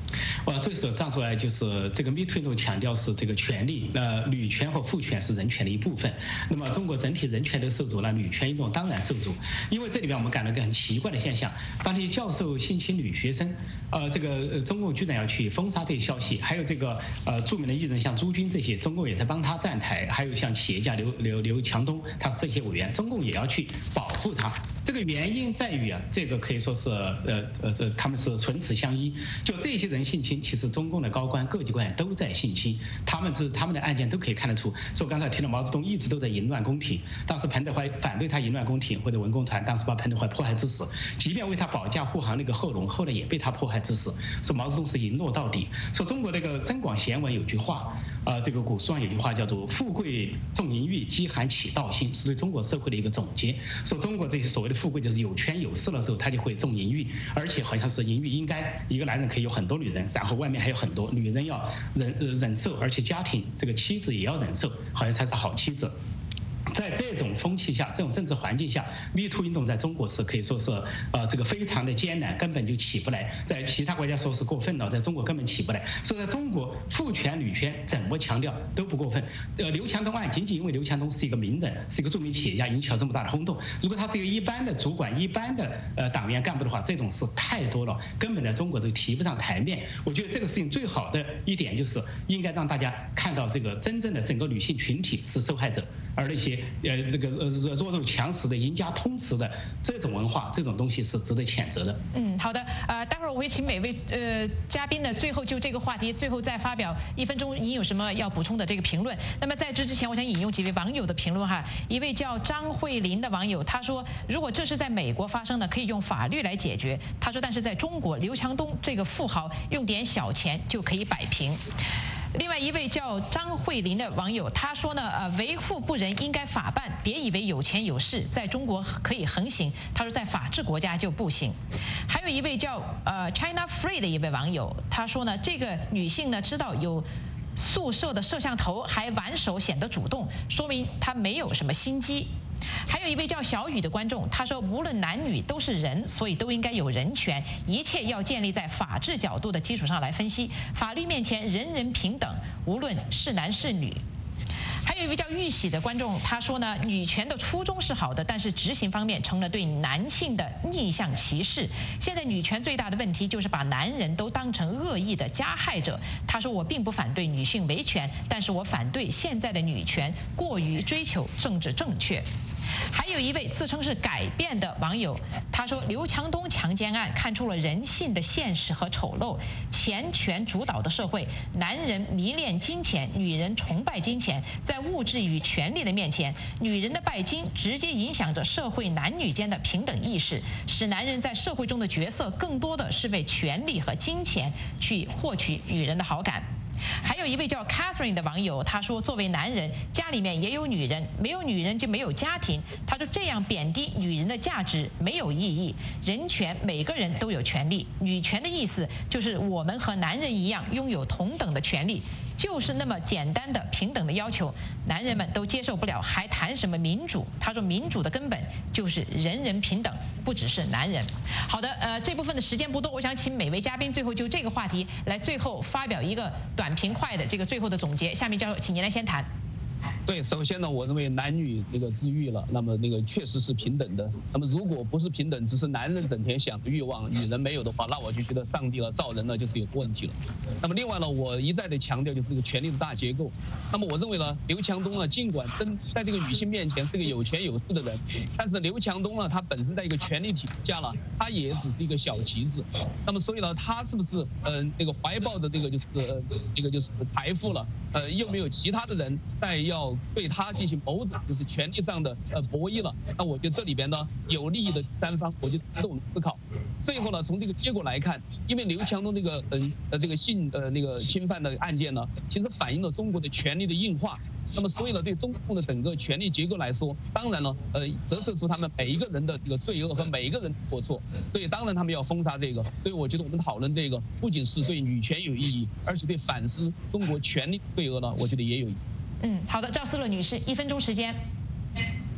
最所站出来就是这个 Me Too 运动强调是这个权利，女权和父权是人权的一部分。那么中国整体人权都受阻，那女权运动当然受阻。因为这里边我们感到一个很奇怪的现象，当这些教授性侵女学生，这个中共居然要去封杀这些消息，还有这个著名的艺人像朱军这些，中共也在帮他站台，还有像企业家刘强东，他是这些委员，中共也要去保护他。这个原因在于这个可以说是他们是唇齿相依。就这些人性侵，其实中共的高官、各级官员都在性侵，他们的案件都可以看得出。所以刚才提到毛泽东一直都在淫乱宫廷，当时彭德怀反对他淫乱宫廷，或者文工团当时把彭德怀迫害致死，即便为他保驾护航那个贺龙，后来也被他迫害致死。说毛泽东是淫懦到底。说中国那个增广贤文有句话，这个古书上有句话叫做"富贵重淫欲，饥寒起盗心"，是对中国社会的一个总结。说中国这些所谓的富贵，就是有权有势了之后，他就会重淫欲，而且好像是淫欲应该一个男人可以有很多女人，然后外面还有很多女人要忍受，而且家庭这个妻子也要忍受，好像才是好妻子。在这种风气下，这种政治环境下 ，Me Too 运动在中国是可以说是这个非常的艰难，根本就起不来。在其他国家说是过分了，在中国根本起不来。所以在中国，父权女权怎么强调都不过分。刘强东案仅仅因为刘强东是一个名人，是一个著名企业家，引起了这么大的轰动。如果他是一个一般的主管、一般的党员干部的话，这种事太多了，根本在中国都提不上台面。我觉得这个事情最好的一点就是应该让大家看到这个真正的整个女性群体是受害者。而那些这个弱肉强食的、赢家通吃的这种文化、这种东西是值得谴责的。 好的，待会儿我会请每位嘉宾呢，最后就这个话题，最后再发表1分钟，您有什么要补充的这个评论？那么在这之前，我想引用几位网友的评论哈。一位叫张慧林的网友他说，如果这是在美国发生的，可以用法律来解决。他说，但是在中国，刘强东这个富豪用点小钱就可以摆平。另外一位叫张慧林的网友他说呢，为富不仁应该法办，别以为有钱有势在中国可以横行。他说在法治国家就不行。还有一位叫China Free 的一位网友他说呢，这个女性呢知道有宿舍的摄像头还挽手显得主动，说明她没有什么心机。还有一位叫小雨的观众他说，无论男女都是人，所以都应该有人权，一切要建立在法治角度的基础上来分析，法律面前人人平等，无论是男是女。还有一位叫玉喜的观众他说呢，女权的初衷是好的，但是执行方面成了对男性的逆向歧视。现在女权最大的问题就是把男人都当成恶意的加害者。他说，我并不反对女性维权，但是我反对现在的女权过于追求政治正确。还有一位自称是改变的网友他说，刘强东强奸案看出了人性的现实和丑陋。钱权主导的社会，男人迷恋金钱，女人崇拜金钱，在物质与权力的面前，女人的拜金直接影响着社会男女间的平等意识，使男人在社会中的角色更多的是为权力和金钱去获取女人的好感。还有一位叫 Catherine 的网友他说，作为男人，家里面也有女人，没有女人就没有家庭。他说，这样贬低女人的价值没有意义。人权每个人都有权利，女权的意思就是我们和男人一样拥有同等的权利，就是那么简单的平等的要求，男人们都接受不了，还谈什么民主？他说，民主的根本就是人人平等，不只是男人。好的，这部分的时间不多，我想请每位嘉宾最后就这个话题来最后发表一个短平快的这个最后的总结。下面教授，请您来先谈。 对，首先呢，我认为男女那个之欲了，那么那个确实是平等的。那么如果不是平等，只是男人整天想的欲望，女人没有的话，那我就觉得上帝了造人呢就是有问题了。那么另外呢，我一再的强调就是这个权力的大结构。那么我认为呢，刘强东呢，尽管在这个女性面前是个有权有势的人，但是刘强东呢，他本身在一个权力体系下了，他也只是一个小棋子。那么所以呢，他是不是那个怀抱的这个就是财富了？又没有其他的人在要对他进行某种就是权力上的博弈了，那我觉得这里边呢有利益的三方，我就值得我们思考。最后呢，从这个结果来看，因为刘强东这个性那个侵犯的案件呢，其实反映了中国的权力的硬化。那么所以呢，对中共的整个权力结构来说，当然了，折射出他们每一个人的这个罪恶和每一个人的过错，所以当然他们要封杀这个。所以我觉得我们讨论这个，不仅是对女权有意义，而且对反思中国权力罪恶呢，我觉得也有意义。 好的，赵思乐女士，1分钟时间。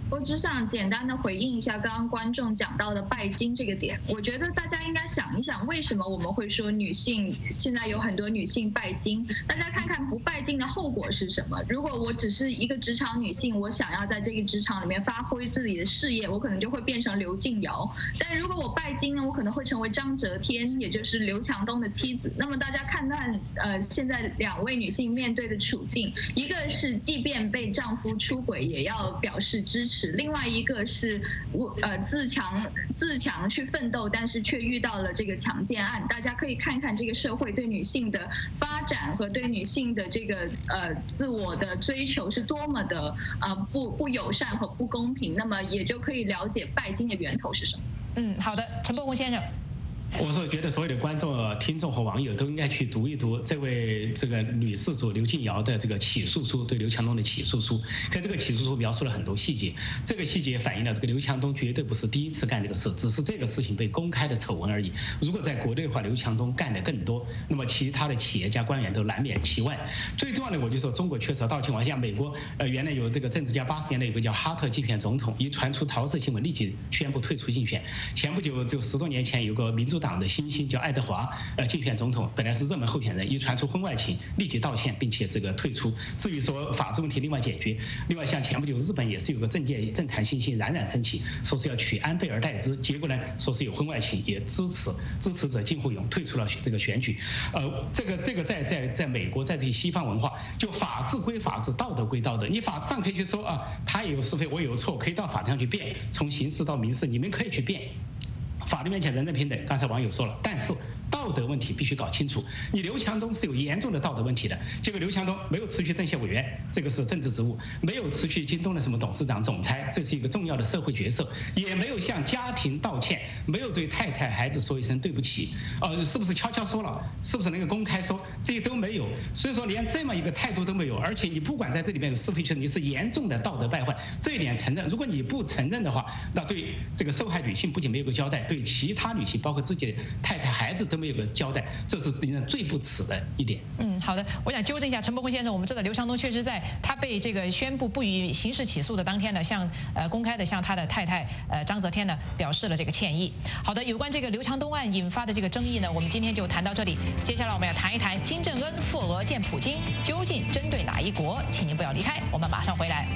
我只想简单的回应一下刚刚观众讲到的拜金这个点。我觉得大家应该想一想，为什么我们会说女性现在有很多女性拜金？大家看看不拜金的后果是什么？如果我只是一个职场女性，我想要在这个职场里面发挥自己的事业，我可能就会变成刘静瑶。但如果我拜金呢，我可能会成为章泽天，也就是刘强东的妻子。那么大家看看现在2位女性面对的处境，一个是即便被丈夫出轨也要表示支持。另外一个是自强去奋斗，但是却遇到了这个强奸案。大家可以看看这个社会对女性的发展和对女性的这个自我的追求是多么的不友善和不公平，那么也就可以了解拜金的源头是什么。 好的，陈伯公先生。 我是觉得所有的观众、听众和网友都应该去读一读这位女事主刘静瑶的这个起诉书，对刘强东的起诉书。看这个起诉书描述了很多细节，这个细节反映了这个刘强东绝对不是第一次干这个事，只是这个事情被公开的丑闻而已。如果在国内的话，刘强东干的更多，那么其他的企业家官员都难免其外。最重要的，我就说中国确实道歉完，像美国原来有这个政治家80年代有个叫哈特竞选总统，一传出桃色新闻，立即宣布退出竞选。前不久就10多年前有个民主党的新星叫爱德华竞选总统，本来是热门候选人，一传出婚外情立即道歉并且这个退出。至于说法治问题另外解决。另外像前不久日本也是有个政坛新星冉冉升起，说是要娶安倍而代之，结果呢说是有婚外情，也支持者金护勇退出了这个选举。这个在美国，在这些西方文化，就法治归法治，道德归道德。你法治上可以去说他也有是非，我也有错，可以到法庭上去辩，从刑事到民事你们可以去辩。法律面前人人平等，刚才网友说了，但是道德问题必须搞清楚。你刘强东是有严重的道德问题的，结果刘强东没有辞去政协委员，这个是政治职务，没有辞去京东的什么董事长、总裁，这是一个重要的社会角色，也没有向家庭道歉，没有对太太、孩子说一声对不起，是不是悄悄说了？是不是能够公开说？这些都没有。所以说连这么一个态度都没有，而且你不管在这里面有是非权，你是严重的道德败坏，这一点承认。如果你不承认的话，那对这个受害女性不仅没有个交代，对其他女性，包括自己的太太、孩子都没有个交代，这是令人最不耻的一点。 好的，我想纠正一下陈伯公先生，我们知道刘强东确实在他被这个宣布不予刑事起诉的当天呢，公开的向他的太太章泽天呢表示了这个歉意。好的，有关这个刘强东案引发的这个争议呢，我们今天就谈到这里。接下来我们要谈一谈金正恩赴俄见普京，究竟针对哪一国？请您不要离开，我们马上回来。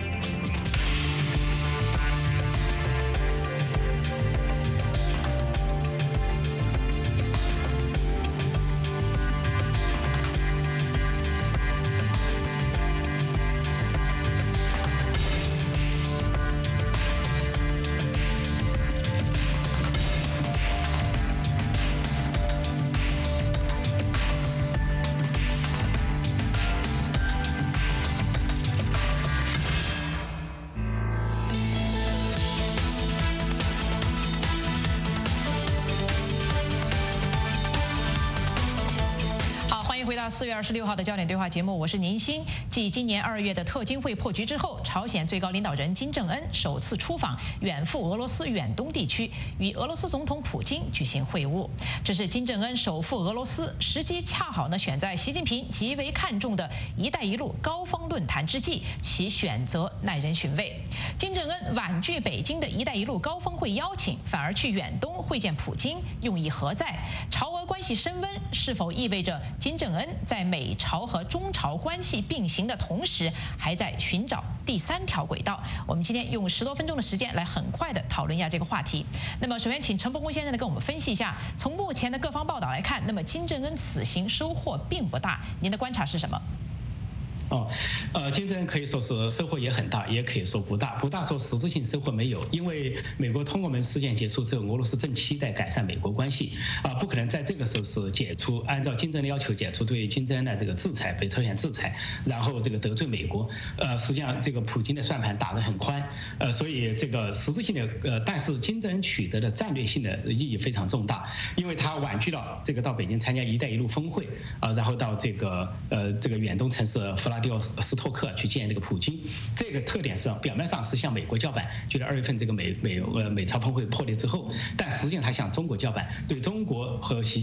回到4月26号的焦点对话节目，我是宁鑫。继今年2月的特金会破局之后，朝鲜最高领导人金正恩首次出访远赴俄罗斯远东地区，与俄罗斯总统普京举行会晤。这是金正恩首赴俄罗斯，时机恰好呢选在习近平极为看重的一带一路高峰论坛之际，其选择耐人寻味。金正恩婉拒北京的一带一路高峰会邀请，反而去远东会见普京，用意何在？朝俄关系升温，是否意味着金正恩在美朝和中朝关系并行的同时，还在寻找第3条轨道？我们今天用10多分钟的时间来很快的讨论一下这个话题。那么首先请陈伯公先生呢跟我们分析一下，从目前的各方报道来看，那么金正恩此行收获并不大，您的观察是什么？ 金正恩可以说是收获也很大，也可以说不大。不大说实质性收获没有，因为美国通俄门事件结束之后，俄罗斯正期待改善美国关系，不可能在这个时候是解除按照金正恩的要求解除对金正恩的这个制裁，北朝鲜制裁，然后这个得罪美国。实际上这个普京的算盘打得很宽，所以这个实质性的但是金正恩取得的战略性的意义非常重大，因为他婉拒了这个到北京参加一带一路峰会然后到这个远东城市弗拉迪沃斯托克去见这个普京。这个特点是表面上是向美国叫板，觉得2月份这个美朝峰会破裂之后，但实际上他向中国叫板，对中国和习近平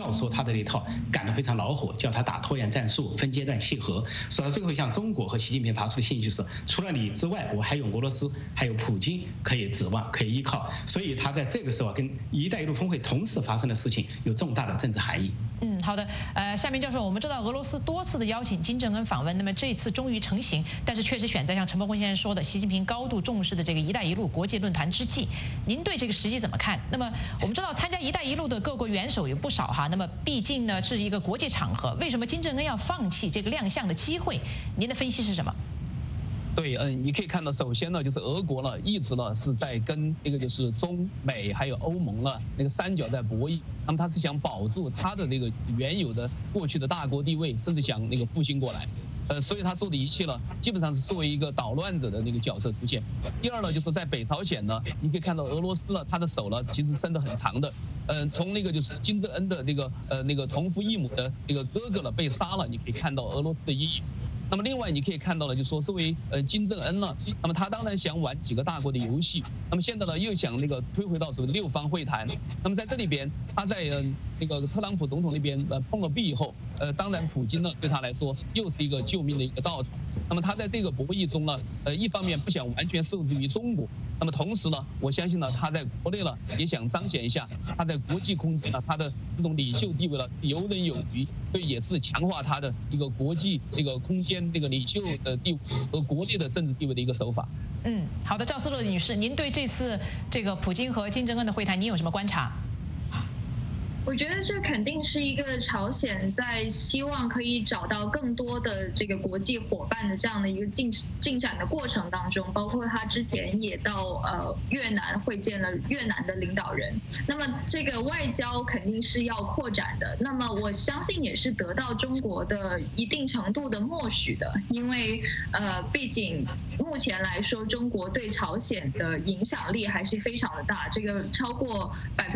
教唆他的那套赶得非常恼火，叫他打拖延战术、分阶段契合。所以最后向中国和习近平发出的信息就是，除了你之外，我还有俄罗斯，还有普京可以指望、可以依靠。所以他在这个时候跟“一带一路”峰会同时发生的事情有重大的政治含义。 好的。夏明教授，我们知道俄罗斯多次的邀请金正恩访问，那么这一次终于成行，但是确实选在像陈伯坤先生说的，习近平高度重视的这个“一带一路”国际论坛之际。您对这个时机怎么看？那么我们知道参加“一带一路”的各国元首有不少哈，那么毕竟呢是一个国际场合，为什么金正恩要放弃这个亮相的机会？您的分析是什么？ 对，你可以看到，首先呢，就是俄国呢一直呢是在跟那个就是中美还有欧盟呢那个三角在博弈，那么他是想保住他的那个原有的过去的大国地位，甚至想那个复兴过来。所以他做的一切呢，基本上是作为一个捣乱者的那个角色出现。第二呢，就是在北朝鲜呢，你可以看到俄罗斯呢，他的手呢其实伸得很长的。从那个就是金正恩的那个同父异母的那个哥哥呢被杀了，你可以看到俄罗斯的阴影。那么另外你可以看到了，就说作为金正恩呢，那么他当然想玩几个大国的游戏，那么现在呢又想那个推回到所谓的6方会谈。那么在这里边，他在那个特朗普总统那边碰了壁以后，当然普京呢对他来说又是一个救命的一个稻草。那么他在这个博弈中呢，一方面不想完全受制于中国，那么同时呢，我相信呢他在国内呢也想彰显一下他在国际空间呢他的这种领袖地位呢是游刃有余，所以也是强化他的一个国际这个空间这个领袖的地位和国内的政治地位的一个手法。 好的，赵思乐女士，您对这次这个普京和金正恩的会谈，您有什么观察？ 我觉得这肯定是一个朝鲜在希望可以找到更多的这个国际伙伴的这样的一个进展的过程当中，包括他之前也到越南会见了越南的领导人，那么这个外交肯定是要扩展的。那么我相信也是得到中国的一定程度的默许的，因为毕竟目前来说，中国对朝鲜的影响力还是非常的大，这个超过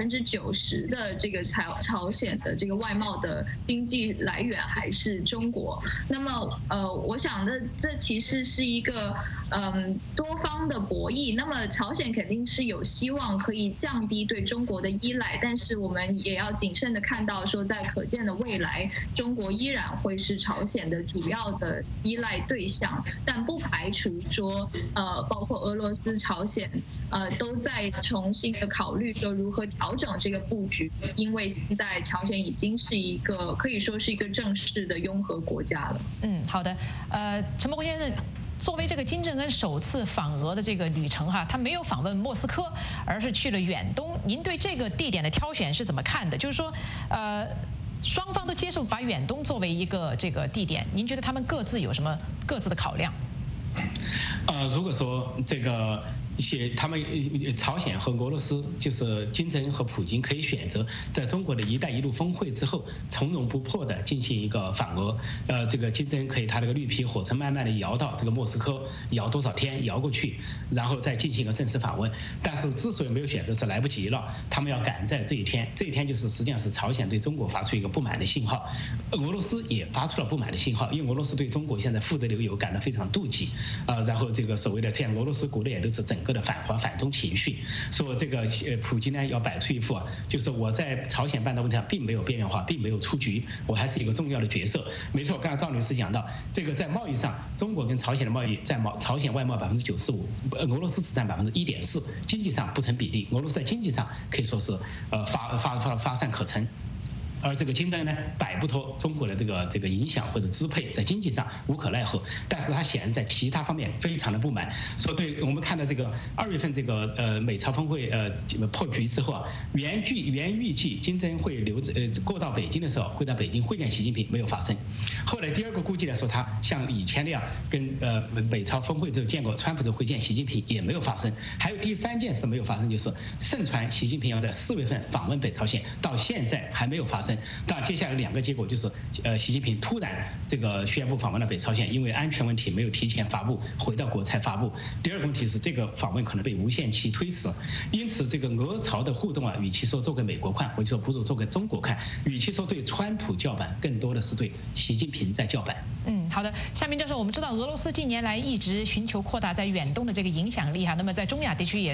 90%的这个朝鲜的这个外贸的经济来源还是中国。那么我想的这其实是一个多方的博弈。那么朝鲜肯定是有希望可以降低对中国的依赖，但是我们也要谨慎的看到说，在可见的未来，中国依然会是朝鲜的主要的依赖对象，但不排除说包括俄罗斯、朝鲜都在重新的考虑说如何调整这个布局，因为现在朝鲜已经是一个可以说是一个正式的拥核国家了。 好的，陈伯坤先生，作为这个金正恩首次访俄的这个旅程哈，他没有访问莫斯科，而是去了远东。您对这个地点的挑选是怎么看的？就是说，双方都接受把远东作为一个这个地点，您觉得他们各自有什么各自的考量？ 如果说这个他们朝鲜和俄罗斯，就是金正恩和普京可以选择在中国的一带一路峰会之后从容不迫的进行一个访俄。这个金正恩可以他这个绿皮火车慢慢的摇到这个莫斯科，摇多少天摇过去，然后再进行一个正式访问。但是之所以没有选择是来不及了，他们要赶在这一天，这一天就是实际上是朝鲜对中国发出一个不满的信号，俄罗斯也发出了不满的信号，因为俄罗斯对中国现在富得流油感到非常妒忌然后这个所谓的这样俄罗斯国内也都是整个的反华反中情绪，说这个普京呢要摆出一副就是我在朝鲜半岛问题上并没有边缘化，并没有出局，我还是一个重要的角色。没错，刚才赵女士讲到，这个在贸易上，中国跟朝鲜的贸易占朝鲜外贸95%，俄罗斯只占1.4%，经济上不成比例，俄罗斯在经济上可以说是发散可陈。而这个金正恩呢，摆不脱中国的这个影响或者支配，在经济上无可奈何，但是他显然在其他方面非常的不满。说对我们看到这个2月份这个美朝峰会破局之后原预计金正恩会过到北京的时候，会到北京会见习近平，没有发生。后来第二个估计来说，他像以前那样跟美朝峰会之后见过川普的会见习近平，也没有发生。还有第3件事没有发生，就是盛传习近平要在4月份访问北朝鲜，到现在还没有发生。当然，接下来2个结果就是，习近平突然这个宣布访问了北朝鲜，因为安全问题没有提前发布，回到国才发布。第二个问题是，这个访问可能被无限期推迟，因此这个俄朝的互动与其说做给美国看，或者说不如做给中国看，与其说对川普叫板，更多的是对习近平在叫板。 好的，夏明教授，我们知道俄罗斯近年来一直寻求扩大在远东的这个影响力那么在中亚地区也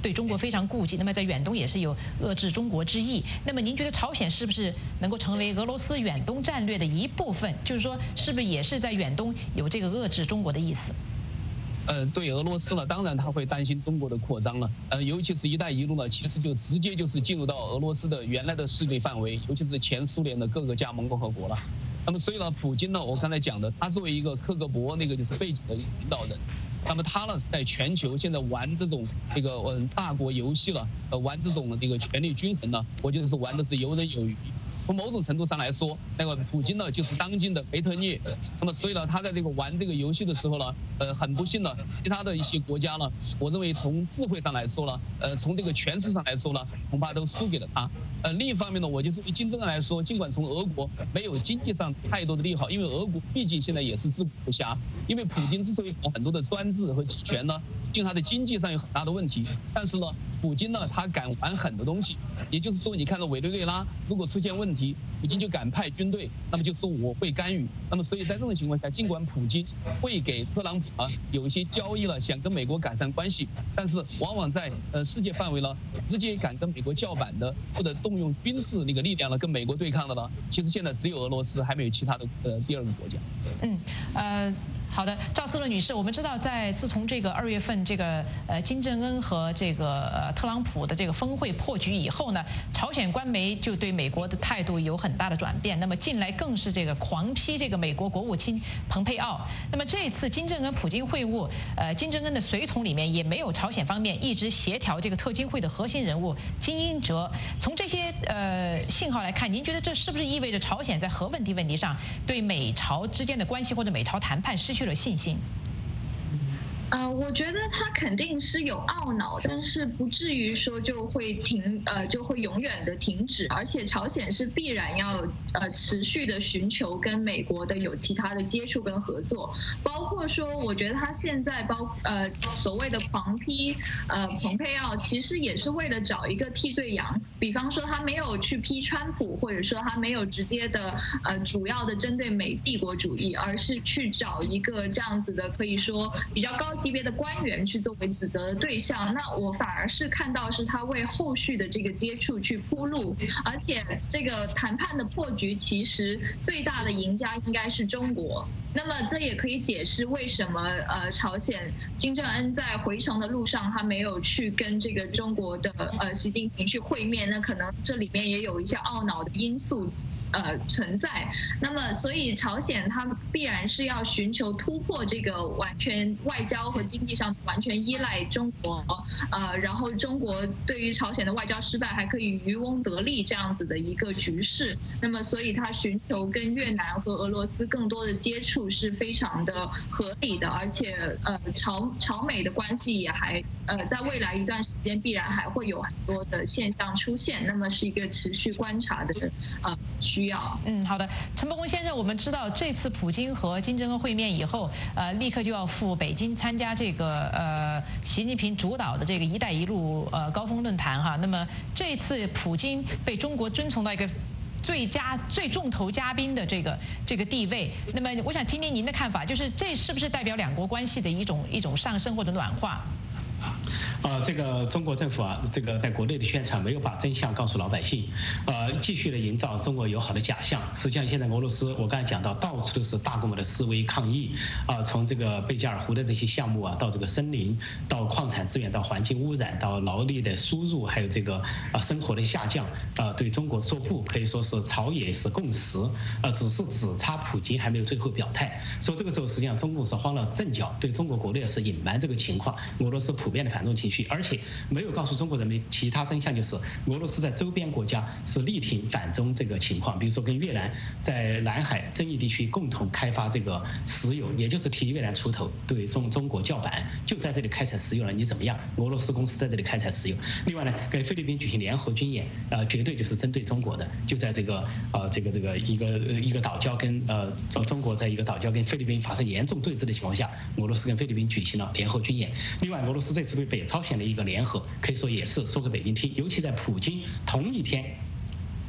对中国非常顾忌，那么在远东也是有遏制中国之意。那么您觉得朝鲜是不是能够成为俄罗斯远东战略的一部分？就是说，是不是也是在远东有这个遏制中国的意思？ 对俄罗斯呢，当然他会担心中国的扩张了。尤其是“一带一路”呢，其实就直接就是进入到俄罗斯的原来的势力范围，尤其是前苏联的各个加盟共和国了。那么所以呢，普京呢，我刚才讲的，他作为一个克格勃那个就是背景的领导人，那么他呢是在全球现在玩这种大国游戏了，玩这种权力均衡呢，我觉得是玩的是游刃有余。从某种程度上来说，那个普京呢就是当今的梅特涅，那么所以呢，他在玩这个游戏的时候呢，很不幸呢，其他的一些国家呢，我认为从智慧上来说呢，从这个权势上来说呢，恐怕都输给了他。另一方面呢，我就作为金正恩来说，尽管从俄国没有经济上太多的利好，因为俄国毕竟现在也是自顾不暇，因为普京之所以搞很多的专制和集权呢，因为他的经济上有很大的问题，但是呢，普京呢他敢玩很多东西，也就是说，你看到委内瑞拉如果出现问题，普京就敢派军队，那么就说我会干预。那么所以在这种情况下，尽管普京会给特朗普有一些交易了，想跟美国改善关系，但是往往在世界范围呢，直接敢跟美国叫板的，或者动用军事那个力量呢跟美国对抗的呢，其实现在只有俄罗斯，还没有其他的第二个国家。 好的，赵思乐女士，我们知道，自从这个2月份这个金正恩和这个特朗普的这个峰会破局以后呢，朝鲜官媒就对美国的态度有很大的转变。那么近来更是这个狂批这个美国国务卿蓬佩奥。那么这一次金正恩普京会晤，金正恩的随从里面也没有朝鲜方面一直协调这个特金会的核心人物金英哲。从这些信号来看，您觉得这是不是意味着朝鲜在核问题上对美朝之间的关系或者美朝谈判失去了信心？ 我觉得他肯定是有懊恼，但是不至于说就会永远的停止。而且朝鲜是必然要持续的寻求跟美国的有其他的接触跟合作，包括说，我觉得他现在所谓的狂批蓬佩奥，其实也是为了找一个替罪羊。比方说他没有去批川普，或者说他没有直接的主要的针对美帝国主义，而是去找一个这样子的可以说比较高级别的官员去作为指责的对象。那我反而是看到是他为后续的这个接触去铺路，而且这个谈判的破局其实最大的赢家应该是中国。那么这也可以解释为什么朝鲜金正恩在回程的路上他没有去跟这个中国的习近平去会面，那可能这里面也有一些懊恼的因素存在。那么所以朝鲜它必然是要寻求突破这个完全外交和经济上完全依赖中国，然后中国对于朝鲜的外交失败还可以渔翁得利这样子的一个局势。那么所以他寻求跟越南和俄罗斯更多的接触是非常的合理的，而且朝美的关系也还在未来一段时间必然还会有很多的现象出现，那么是一个持续观察的需要。 好的，陈伯公先生，我们知道这次普京和金正恩会面以后，立刻就要赴北京参加这个习近平主导的这个“一带一路”高峰论坛哈。那么这次普京被中国尊崇到一个最重头嘉宾的这个地位，那么我想听听您的看法，就是这是不是代表两国关系的一种上升或者暖化？ 这个中国政府这个在国内的宣传没有把真相告诉老百姓，继续的营造中国友好的假象。实际上，现在俄罗斯我刚才讲到，到处都是大规模的示威抗议从这个贝加尔湖的这些项目到这个森林，到矿产资源，到环境污染，到劳力的输入，还有这个生活的下降，对中国说不，可以说是朝野是共识，只差普京还没有最后表态。所以这个时候，实际上中共是慌了阵脚，对中国国内是隐瞒这个情况，俄罗斯普遍的反动情绪，而且没有告诉中国人民其他真相，就是俄罗斯在周边国家是力挺反中这个情况，比如说跟越南在南海争议地区共同开发这个石油，也就是替越南出头，对中国叫板，就在这里开采石油了，你怎么样？俄罗斯公司在这里开采石油。另外呢，跟菲律宾举行联合军演，绝对就是针对中国的，就在这个一个岛礁跟中国在一个岛礁跟菲律宾发生严重对峙的情况下，俄罗斯跟菲律宾举行了联合军演。另外，俄罗斯这次对北朝鲜的一个联合，可以说也是说给北京听，尤其在普京同一天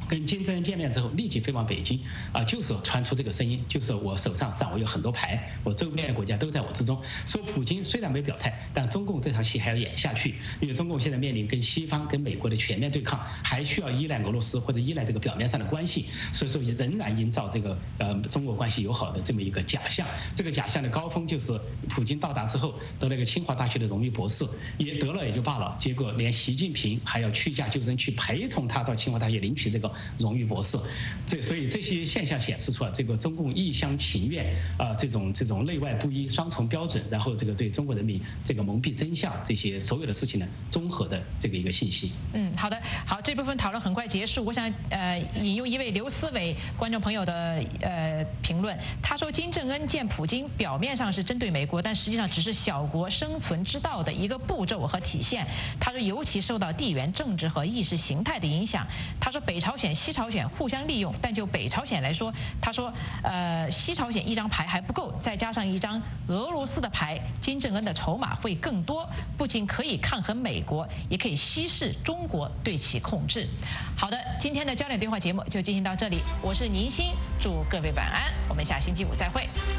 跟金正恩见面之后，立即飞往北京就是传出这个声音，就是我手上掌握有很多牌，我周边的国家都在我之中。说普京虽然没表态，但中共这场戏还要演下去，因为中共现在面临跟西方、跟美国的全面对抗，还需要依赖俄罗斯或者依赖这个表面上的关系，所以说仍然营造这个中国关系友好的这么一个假象。这个假象的高峰就是普京到达之后得了一个清华大学的荣誉博士，也得了也就罢了，结果连习近平还要屈驾就任去陪同他到清华大学领取这个荣誉博士。所以这些现象显示出这个中共一厢情愿这种内外不一、双重标准，然后这个对中国人民这个蒙蔽真相，这些所有的事情呢，综合的这个一个信息。 好的，好，这部分讨论很快结束。我想引用一位刘思伟观众朋友的评论，他说金正恩见普京表面上是针对美国，但实际上只是小国生存之道的一个步骤和体现。他说尤其受到地缘政治和意识形态的影响。他说北朝鲜、西朝鲜互相利用，但就北朝鲜来说，他说西朝鲜一张牌还不够，再加上一张俄罗斯的牌，金正恩的筹码会更多，不仅可以抗衡美国，也可以稀释中国对其控制。好的，今天的焦点对话节目就进行到这里，我是宁鑫，祝各位晚安，我们下星期五再会。